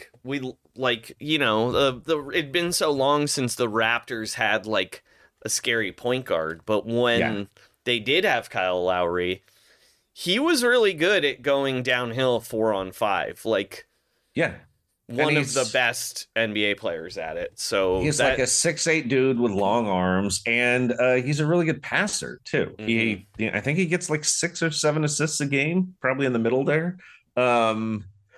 S5: it'd been so long since the Raptors had a scary point guard, but when they did have Kyle Lowry, he was really good at going downhill 4-on-5. One of the best NBA players at it. So
S4: he's a 6'8" dude with long arms, and he's a really good passer too. Mm-hmm. I think he gets 6 or 7 assists a game, probably in the middle there.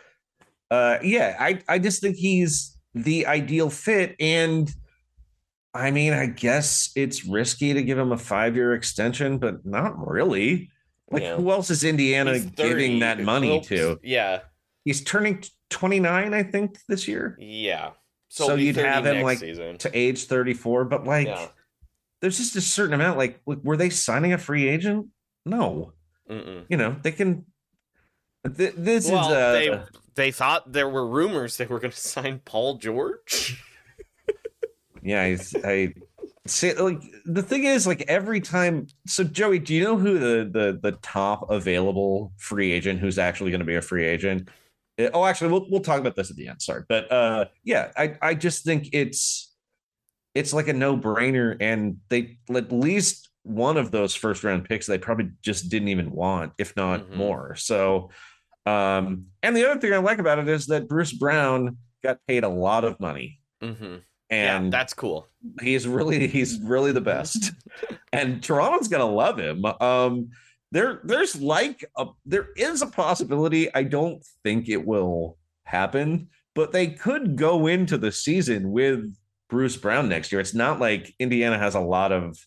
S4: I just think he's the ideal fit, and I mean, I guess it's risky to give him a 5-year extension, but not really. Like, who else is Indiana giving that money to?
S5: Yeah.
S4: He's turning 29, I think, this year.
S5: Yeah.
S4: So you'd have him like
S5: season.
S4: to age 34, but like there's just a certain amount. Like, were they signing a free agent? No. You know, they can.
S5: They thought there were rumors they were going to sign Paul George.
S4: Yeah, I see. Like, the thing is, like, every time. So, Joey, do you know who the top available free agent who's actually going to be a free agent? Oh, actually, we'll talk about this at the end. Sorry, but yeah, I just think it's like a no-brainer, and they at least one of those first-round picks they probably just didn't even want, if not more. So, and the other thing I like about it is that Bruce Brown got paid a lot of money, and
S5: yeah, that's cool.
S4: He's really the best, and Toronto's gonna love him. There is a possibility. I don't think it will happen, but they could go into the season with Bruce Brown next year. It's not like Indiana has a lot of,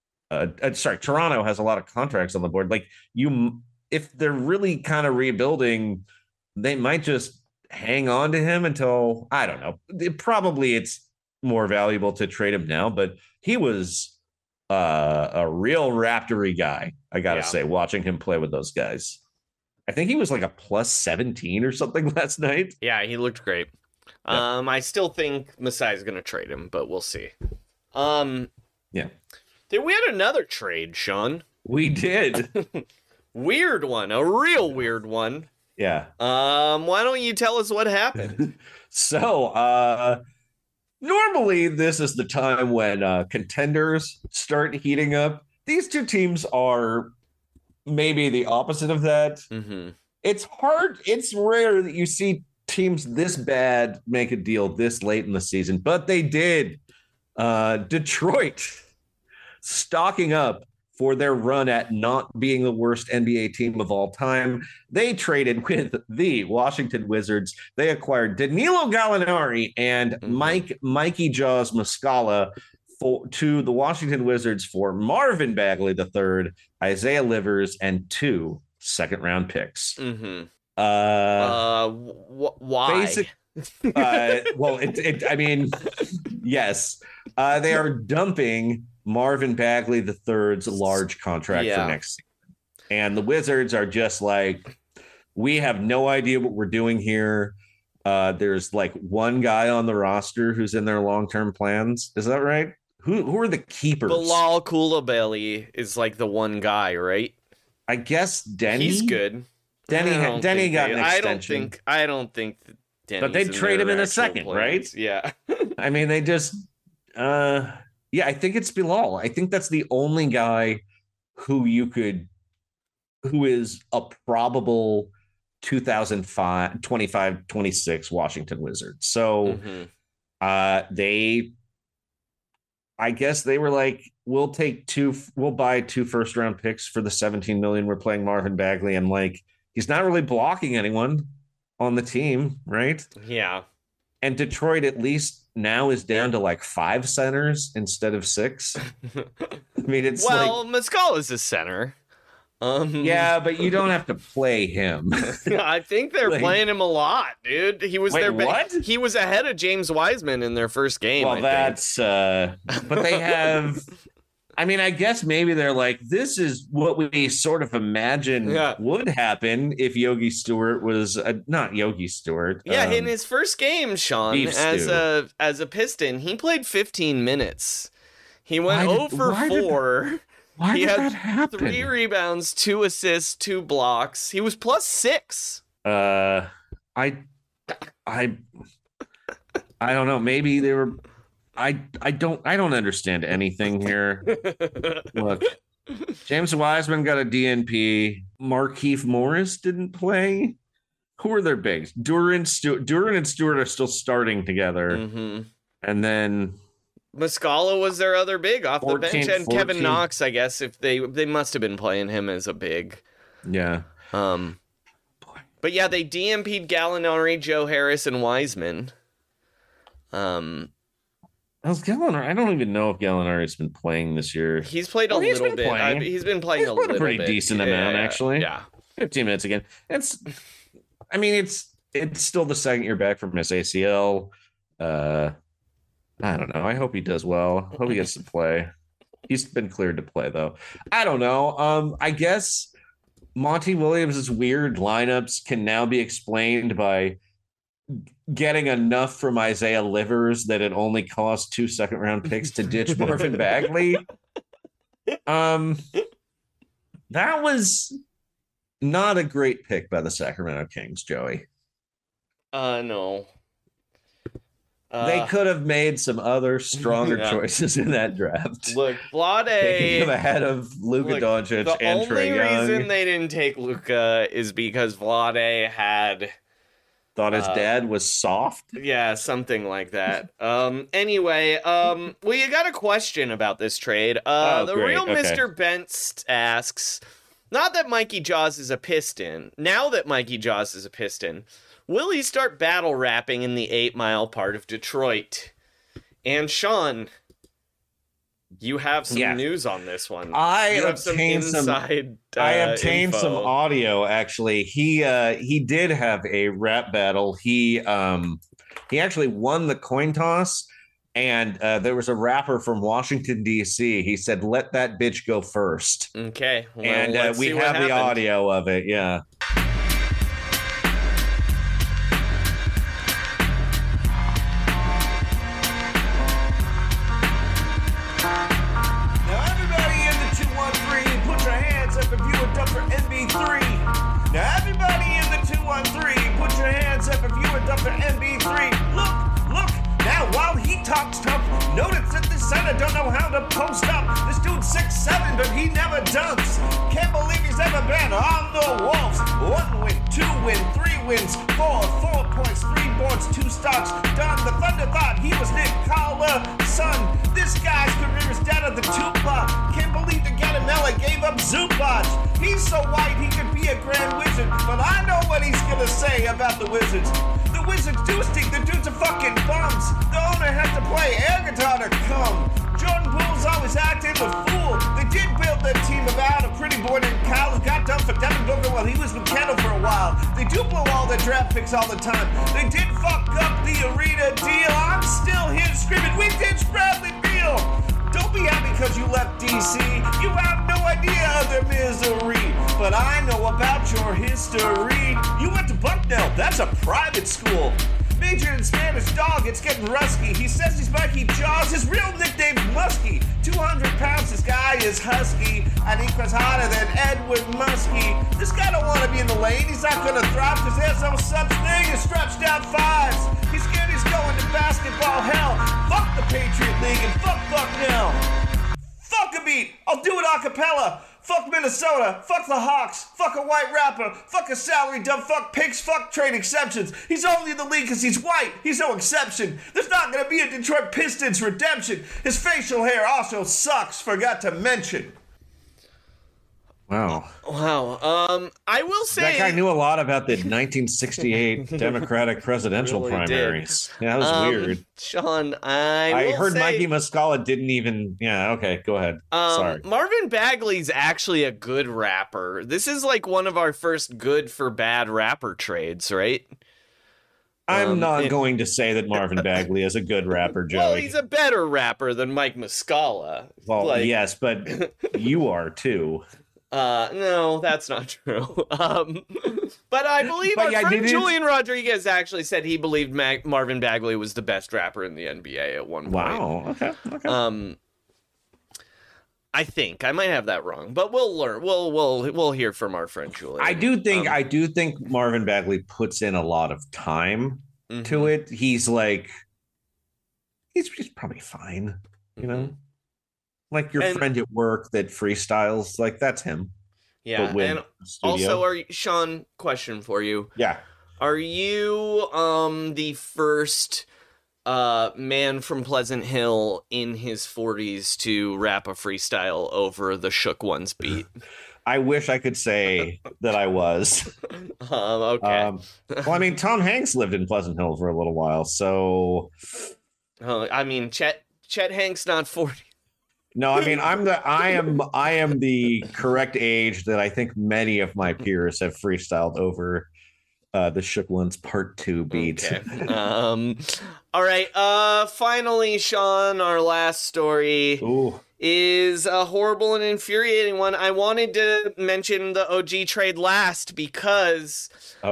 S4: Toronto has a lot of contracts on the board. Like, if they're really kind of rebuilding, they might just hang on to him until, I don't know. It's more valuable to trade him now, but he was a real Raptor-y guy, I gotta say, watching him play with those guys. I think he was like a plus 17 or something last night.
S5: Yeah, he looked great. Yeah. I still think Masai's gonna trade him, but we'll see.
S4: Yeah.
S5: We had another trade, Sean.
S4: We did.
S5: Weird one, a real weird one.
S4: Yeah.
S5: Why don't you tell us what happened?
S4: So, normally, this is the time when contenders start heating up. These two teams are maybe the opposite of that. It's hard. It's rare that you see teams this bad make a deal this late in the season, but they did. Detroit stocking up for their run at not being the worst NBA team of all time. They traded with the Washington Wizards. They acquired Danilo Gallinari and Mikey Jaws Muscala to the Washington Wizards for Marvin Bagley III, Isaiah Livers, and 2 second-round picks.
S5: Why?
S4: Well, I mean, yes. They are dumping Marvin Bagley III's large contract for next season. And the Wizards are just like, we have no idea what we're doing here. There's like one guy on the roster who's in their long-term plans. Is that right? Who are the keepers?
S5: Bilal Coulibaly is like the one guy, right?
S4: I guess Denny.
S5: He's good.
S4: Denny got an extension.
S5: I don't think Denny's
S4: but they'd trade him in a second,
S5: plans.
S4: Right?
S5: Yeah.
S4: I mean, they just yeah, I think it's Bilal. I think that's the only guy who is a probable 2025-26 Washington Wizards. So I guess they were like, we'll buy 2 first-round picks for the $17 million we're playing Marvin Bagley. And like, he's not really blocking anyone on the team, right?
S5: Yeah.
S4: And Detroit at least now is down to like 5 centers instead of 6. I mean, it's
S5: Muscala's a center.
S4: Yeah, but you don't have to play him.
S5: I think they're playing him a lot, dude. He was He was ahead of James Wiseman in their first game.
S4: Well, but they have. I mean, I guess maybe they're like, this is what we sort of imagine would happen if Yogi Stewart was not Yogi Stewart.
S5: Yeah, in his first game, Sean, as a Piston, he played 15 minutes. He went 0 for 4.
S4: Why
S5: did
S4: that happen?
S5: 3 rebounds, 2 assists, 2 blocks. He was plus 6.
S4: I don't know. Maybe they were. I don't understand anything here. Look, James Wiseman got a DNP. Markieff Morris didn't play. Who are their bigs? Duran and Stewart are still starting together, and then
S5: Muscala was their other big off the bench, and Kevin Knox, I guess, if they must have been playing him as a big.
S4: Yeah.
S5: But yeah, they DMP'd Gallinari, Joe Harris, and Wiseman.
S4: Gallinari? I don't even know if Gallinari's been playing this year.
S5: He's played a little bit. He's been playing a little bit.
S4: A pretty decent amount, actually.
S5: Yeah.
S4: 15 minutes again. It's still the second year back from his ACL. I don't know. I hope he does well. I hope he gets to play. He's been cleared to play, though. I don't know. I guess Monty Williams' weird lineups can now be explained by getting enough from Isaiah Livers that it only cost 2 second-round picks to ditch Marvin Bagley. That was not a great pick by the Sacramento Kings, Joey.
S5: No.
S4: They could have made some other stronger choices in that draft.
S5: Look, Vlade
S4: taking him ahead of Luka Doncic and Trae Young.
S5: The only reason they didn't take Luka is because Vlade
S4: thought his dad was soft.
S5: Yeah, something like that. Anyway, you got a question about this trade. Great. Real okay. Mr. Bentz asks, not that Mikey Jaws is a Piston. Now that Mikey Jaws is a Piston, will he start battle rapping in the 8 Mile part of Detroit? And Sean, you have some news on this one.
S4: I obtained some audio. Actually, he did have a rap battle. He actually won the coin toss, and there was a rapper from Washington D.C. He said, "Let that bitch go first."
S5: Okay,
S4: well, and we have the audio of it. Yeah.
S13: Now everybody in the 213, put your hands up if you were done for MB3. Look, now while he talks tough, notice that the center don't know how to post up. This dude's 6'7", but he never dunks. Can't believe he's ever been on the Wolves. 1 win, 2 win, 3 wins, 4 points, 3 boards, 2 stocks. Done. The Thunder thought he was Nick Collins' son. This guy's career is dead at the Tupac. Can't believe the get him LA gave up Zubac. He's so white he could be a grand wizard, but I know what he's gonna say about the Wizards. The Wizards do stink, the dudes are fucking bums. The owner has to play air guitar to come. Jordan Poole's always acting a fool. They did build their team about a pretty boy named Kyle who got done for Devin Booker while he was with Kendall for a while. They do blow all their draft picks all the time. They did fuck up the arena deal. I'm still here screaming, we ditched Bradley Beal. Don't be happy because you left DC. You have no idea of their misery. But I know about your history. You went to Bucknell. That's a private school. Majored in Spanish, dog, it's getting rusty. He says he's Mikey Jaws. His real nickname's Muskie. 200 pounds, this guy is husky. And he was hotter than Edward Muskie. This guy don't want to be in the lane. He's not going to thrive because there's no such thing as stretched out fives. He's scared he's going to basketball hell. Fuck the Patriot League and fuck Bucknell. Fuck a beat. I'll do it a cappella. Fuck Minnesota, fuck the Hawks, fuck a white rapper, fuck a salary dump, fuck pigs, fuck trade exceptions. He's only in the league because he's white, he's no exception. There's not going to be a Detroit Pistons redemption. His facial hair also sucks, forgot to mention.
S4: Wow.
S5: I will say
S4: that guy knew a lot about the 1968 Democratic presidential really primaries. Did. Yeah, that was weird.
S5: Sean,
S4: I heard Mikey Muscala didn't even. Yeah, okay, go ahead. Sorry.
S5: Marvin Bagley's actually a good rapper. This is like one of our first good for bad rapper trades, right?
S4: I'm not going to say that Marvin Bagley is a good rapper, Joey.
S5: Well, he's a better rapper than Mike Muscala.
S4: Well, yes, but you are too.
S5: No, that's not true. But I believe our friend Julian Rodriguez actually said he believed Marvin Bagley was the best rapper in the NBA at one point.
S4: Wow. Okay.
S5: I think I might have that wrong, but we'll learn. We'll hear from our friend Julian.
S4: I do think Marvin Bagley puts in a lot of time to it. He's probably fine, you know. Like your friend at work that freestyles, like that's him.
S5: Yeah, and also, Sean, question for you.
S4: Yeah.
S5: Are you the first man from Pleasant Hill in his 40s to rap a freestyle over the Shook Ones beat?
S4: I wish I could say that I was.
S5: Okay.
S4: Well, I mean, Tom Hanks lived in Pleasant Hill for a little while, so...
S5: I mean, Chet Chet Hanks not 40.
S4: No, I mean I am the correct age that I think many of my peers have freestyled over the Shook Ones Part 2 beat.
S5: Okay. All right. Finally, Sean, our last story is a horrible and infuriating one. I wanted to mention the OG trade last because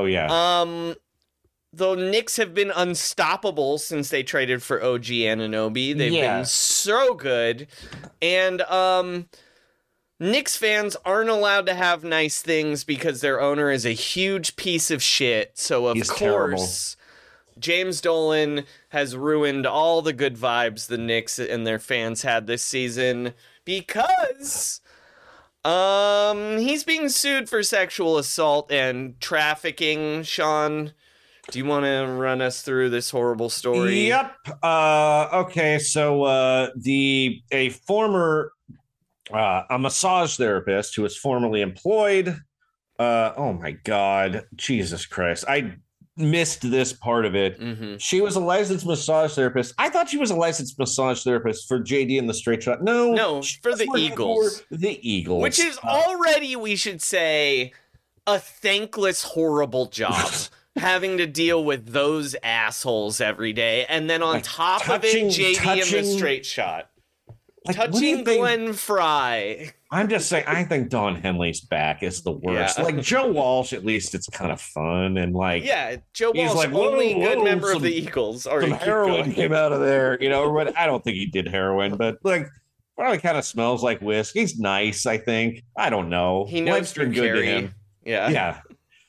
S5: the Knicks have been unstoppable since they traded for OG Anunoby. They've been so good. And Knicks fans aren't allowed to have nice things because their owner is a huge piece of shit. So, of course, terrible. James Dolan has ruined all the good vibes the Knicks and their fans had this season because he's being sued for sexual assault and trafficking. Sean, do you want to run us through this horrible story?
S4: Yep. Okay. So a former a massage therapist who was formerly employed. Oh my God, Jesus Christ! I missed this part of it. Mm-hmm. She was a licensed massage therapist. I thought she was a licensed massage therapist for JD and the Straight Shot. No,
S5: for the Eagles.
S4: For the Eagles,
S5: which is already, we should say, a thankless, horrible job. Having to deal with those assholes every day, and then on top of it, JD and the Straight Shot. Touching Glenn Fry.
S4: I'm just saying, I think Don Henley's back is the worst. Yeah. Like Joe Walsh, at least it's kind of fun and like
S5: Joe Walsh, like, only good member of the Eagles.
S4: Some heroin came out of there, but I don't think he did heroin, but like probably kind of smells like whiskey. He's nice, I think. I don't know.
S5: He knows
S4: been good to him.
S5: Yeah.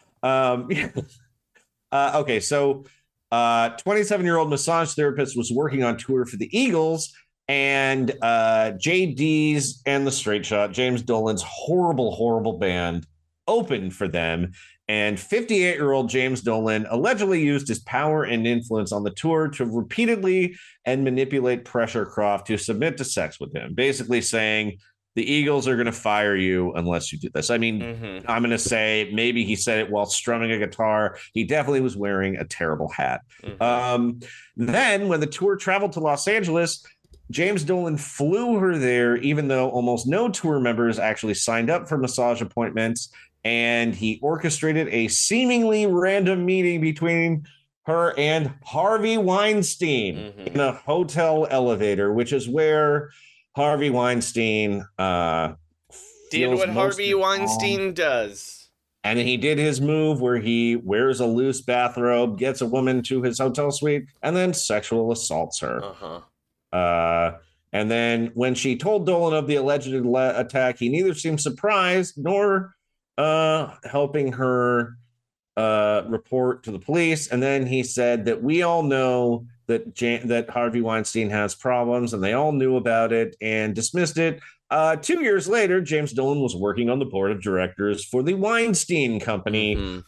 S4: Okay, so 27-year-old massage therapist was working on tour for the Eagles. And JD's and the Straight Shot, James Dolan's horrible band, opened for them. And 58-year-old James Dolan allegedly used his power and influence on the tour to repeatedly and manipulate Pressure Croft to submit to sex with him, basically saying the Eagles are going to fire you unless you do this. I mean, I'm going to say maybe he said it while strumming a guitar. He definitely was wearing a terrible hat. Then when the tour traveled to Los Angeles, James Dolan flew her there, even though almost no tour members actually signed up for massage appointments. And he orchestrated a seemingly random meeting between her and Harvey Weinstein in a hotel elevator, which is where Harvey Weinstein
S5: did what Harvey Weinstein does.
S4: And he did his move where he wears a loose bathrobe, gets a woman to his hotel suite, and then sexual assaults her. And then when she told Dolan of the alleged attack, he neither seemed surprised nor helping her report to the police. And then he said that we all know that Harvey Weinstein has problems, and they all knew about it and dismissed it. 2 years later, James Dolan was working on the board of directors for the Weinstein Company.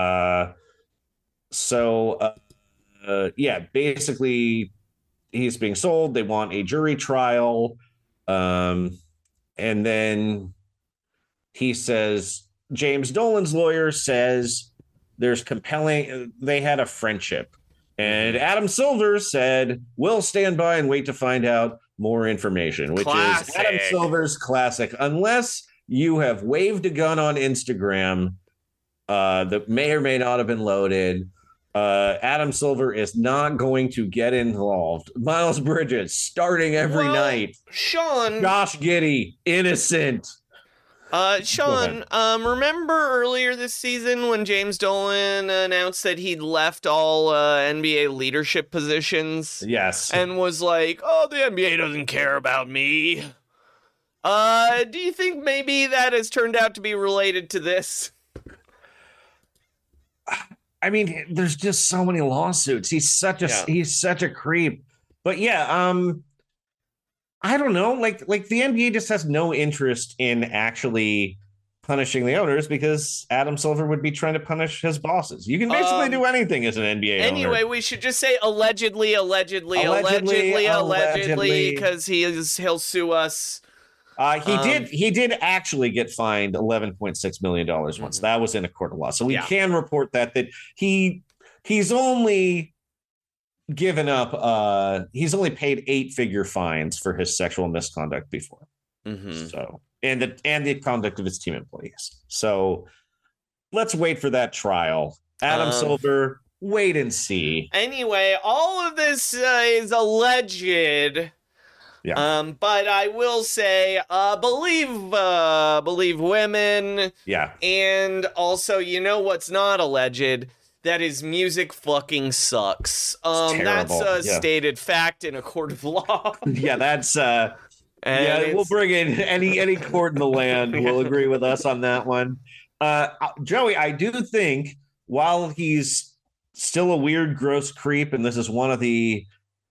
S4: Basically, he's being sold. They want a jury trial. And then he says, James Dolan's lawyer says there's compelling, they had a friendship. And Adam Silver said, we'll stand by and wait to find out more information, which is Adam Silver's classic. Unless you have waved a gun on Instagram that may or may not have been loaded, Adam Silver is not going to get involved. Miles Bridges starting every night.
S5: Sean.
S4: Josh Giddey, innocent.
S5: Sean, remember earlier this season when James Dolan announced that he'd left all NBA leadership positions?
S4: Yes.
S5: And was like, oh, the NBA doesn't care about me. Do you think maybe that has turned out to be related to this?
S4: I mean, there's just so many lawsuits. He's such a creep. But I don't know. Like the NBA just has no interest in actually punishing the owners because Adam Silver would be trying to punish his bosses. You can basically do anything as an NBA owner.
S5: Anyway, we should just say allegedly, because he'll sue us.
S4: He did actually get fined $11.6 million once. That was in a court of law. So we can report that he's only given up. He's only paid 8-figure fines for his sexual misconduct before.
S5: Mm-hmm.
S4: So and the conduct of his team employees. So let's wait for that trial. Adam Silver, wait and see.
S5: Anyway, all of this is alleged.
S4: Yeah.
S5: But I will say, believe women.
S4: Yeah.
S5: And also, you know what's not alleged? That his music fucking sucks. That's a stated fact in a court of law.
S4: Yeah, that's we'll bring in any court in the land will agree with us on that one. Joey, I do think while he's still a weird, gross creep, and this is one of the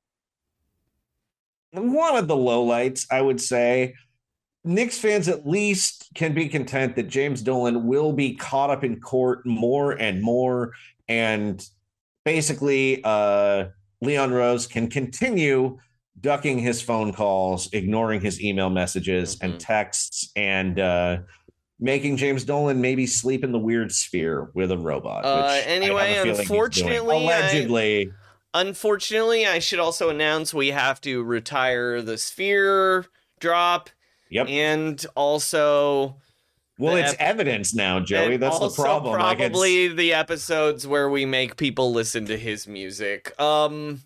S4: lowlights, I would say, Knicks fans at least can be content that James Dolan will be caught up in court more and more, and basically Leon Rose can continue ducking his phone calls, ignoring his email messages and texts, and making James Dolan maybe sleep in the weird sphere with a robot.
S5: Anyway, unfortunately, I should also announce we have to retire the sphere drop.
S4: Yep.
S5: And also...
S4: Well, it's evidence now, Joey. That's the problem.
S5: Probably the episodes where we make people listen to his music.
S4: Maybe,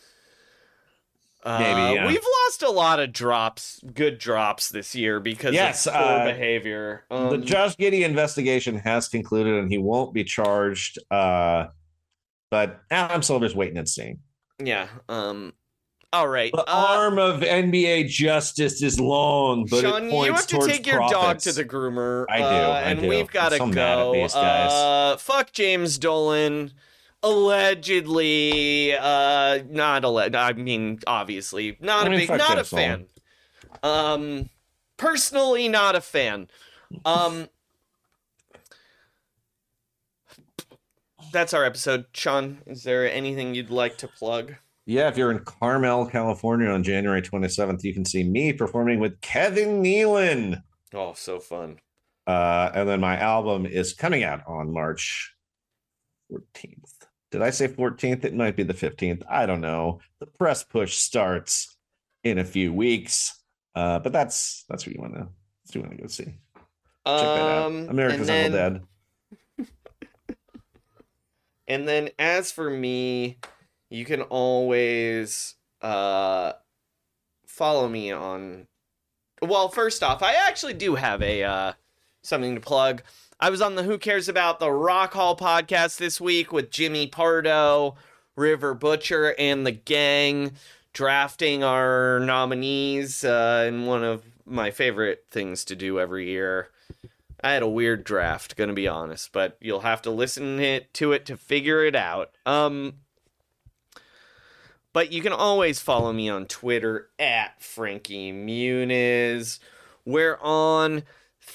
S4: yeah.
S5: We've lost a lot of good drops this year because of poor behavior.
S4: The Josh Giddey investigation has concluded, and he won't be charged. But Adam Silver's waiting and seeing.
S5: Yeah. All right.
S4: The arm of NBA justice is long, but
S5: Sean,
S4: it points
S5: you have to take your dog to the groomer.
S4: I do.
S5: We've got to go.
S4: Mad at these guys.
S5: Fuck James Dolan. Allegedly, not alleged. I mean, obviously, not a fan. Personally, not a fan. That's our episode. Sean, is there anything you'd like to plug?
S4: Yeah, if you're in Carmel, California on January 27th, you can see me performing with Kevin Nealon.
S5: Oh, so fun.
S4: And then my album is coming out on March 14th. Did I say 14th? It might be the 15th. I don't know. The press push starts in a few weeks. But that's what you want to go see. Check that out. America's Uncle Dad.
S5: And then as for me, you can always follow me on... Well, first off, I actually do have something to plug. I was on the Who Cares About the Rock Hall podcast this week with Jimmy Pardo, River Butcher, and the gang drafting our nominees in one of my favorite things to do every year. I had a weird draft, gonna be honest, but you'll have to listen to it to figure it out. But you can always follow me on Twitter at Frankie Muniz. We're on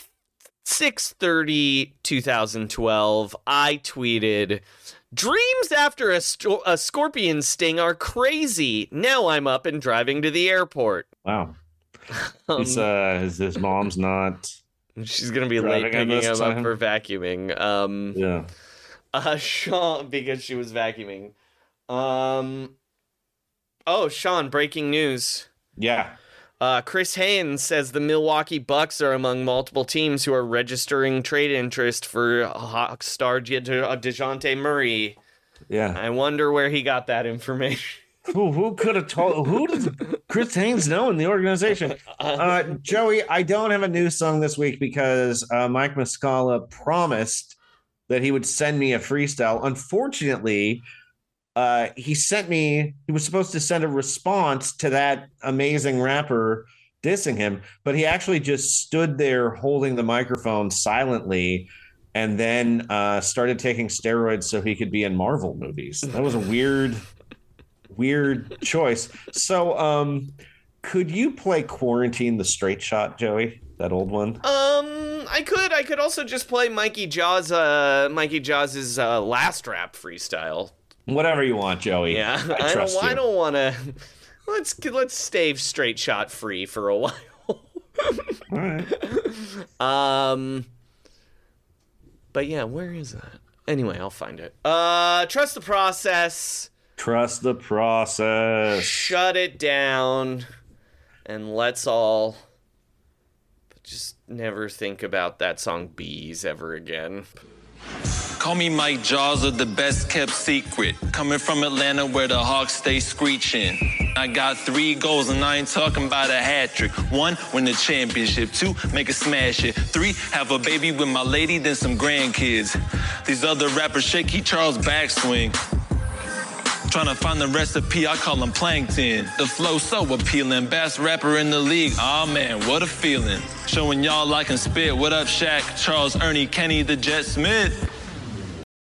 S5: 6/30/2012. I tweeted, "Dreams after a scorpion sting are crazy. Now I'm up and driving to the airport."
S4: Wow. Is his mom's not...
S5: She's going to be late picking him up for vacuuming.
S4: Yeah.
S5: Sean, because she was vacuuming. Sean, breaking news.
S4: Yeah.
S5: Chris Haynes says the Milwaukee Bucks are among multiple teams who are registering trade interest for Hawks star DeJounte Murray.
S4: Yeah.
S5: I wonder where he got that information.
S4: Who could have told? Who does Chris Haynes know in the organization? Joey, I don't have a news song this week because Mike Muscala promised that he would send me a freestyle. Unfortunately, he was supposed to send a response to that amazing rapper dissing him, but he actually just stood there holding the microphone silently and then started taking steroids so he could be in Marvel movies. That was a weird choice. So could you play Quarantine the Straight Shot, Joey? That old one?
S5: I could also just play Mikey Jaws' last rap freestyle.
S4: Whatever you want, Joey.
S5: Yeah, I don't want to. Let's stay Straight Shot free for a while.
S4: All right.
S5: But yeah, where is that? Anyway, I'll find it. Trust the process.
S4: Trust the process.
S5: Shut it down. And let's all just never think about that song Bees ever again.
S14: Call me Mike Jaws or the best kept secret. Coming from Atlanta where the Hawks stay screeching. I got 3 goals and I ain't talking about a hat trick. 1, win the championship. 2, make a smash hit. 3, have a baby with my lady, then some grandkids. These other rappers shaky Charles backswing. Trying to find the recipe, I call him plankton. The flow so appealing, best rapper in the league. Aw man, what a feeling. Showing y'all I can spit. What up, Shaq, Charles, Ernie, Kenny, the Jet Smith.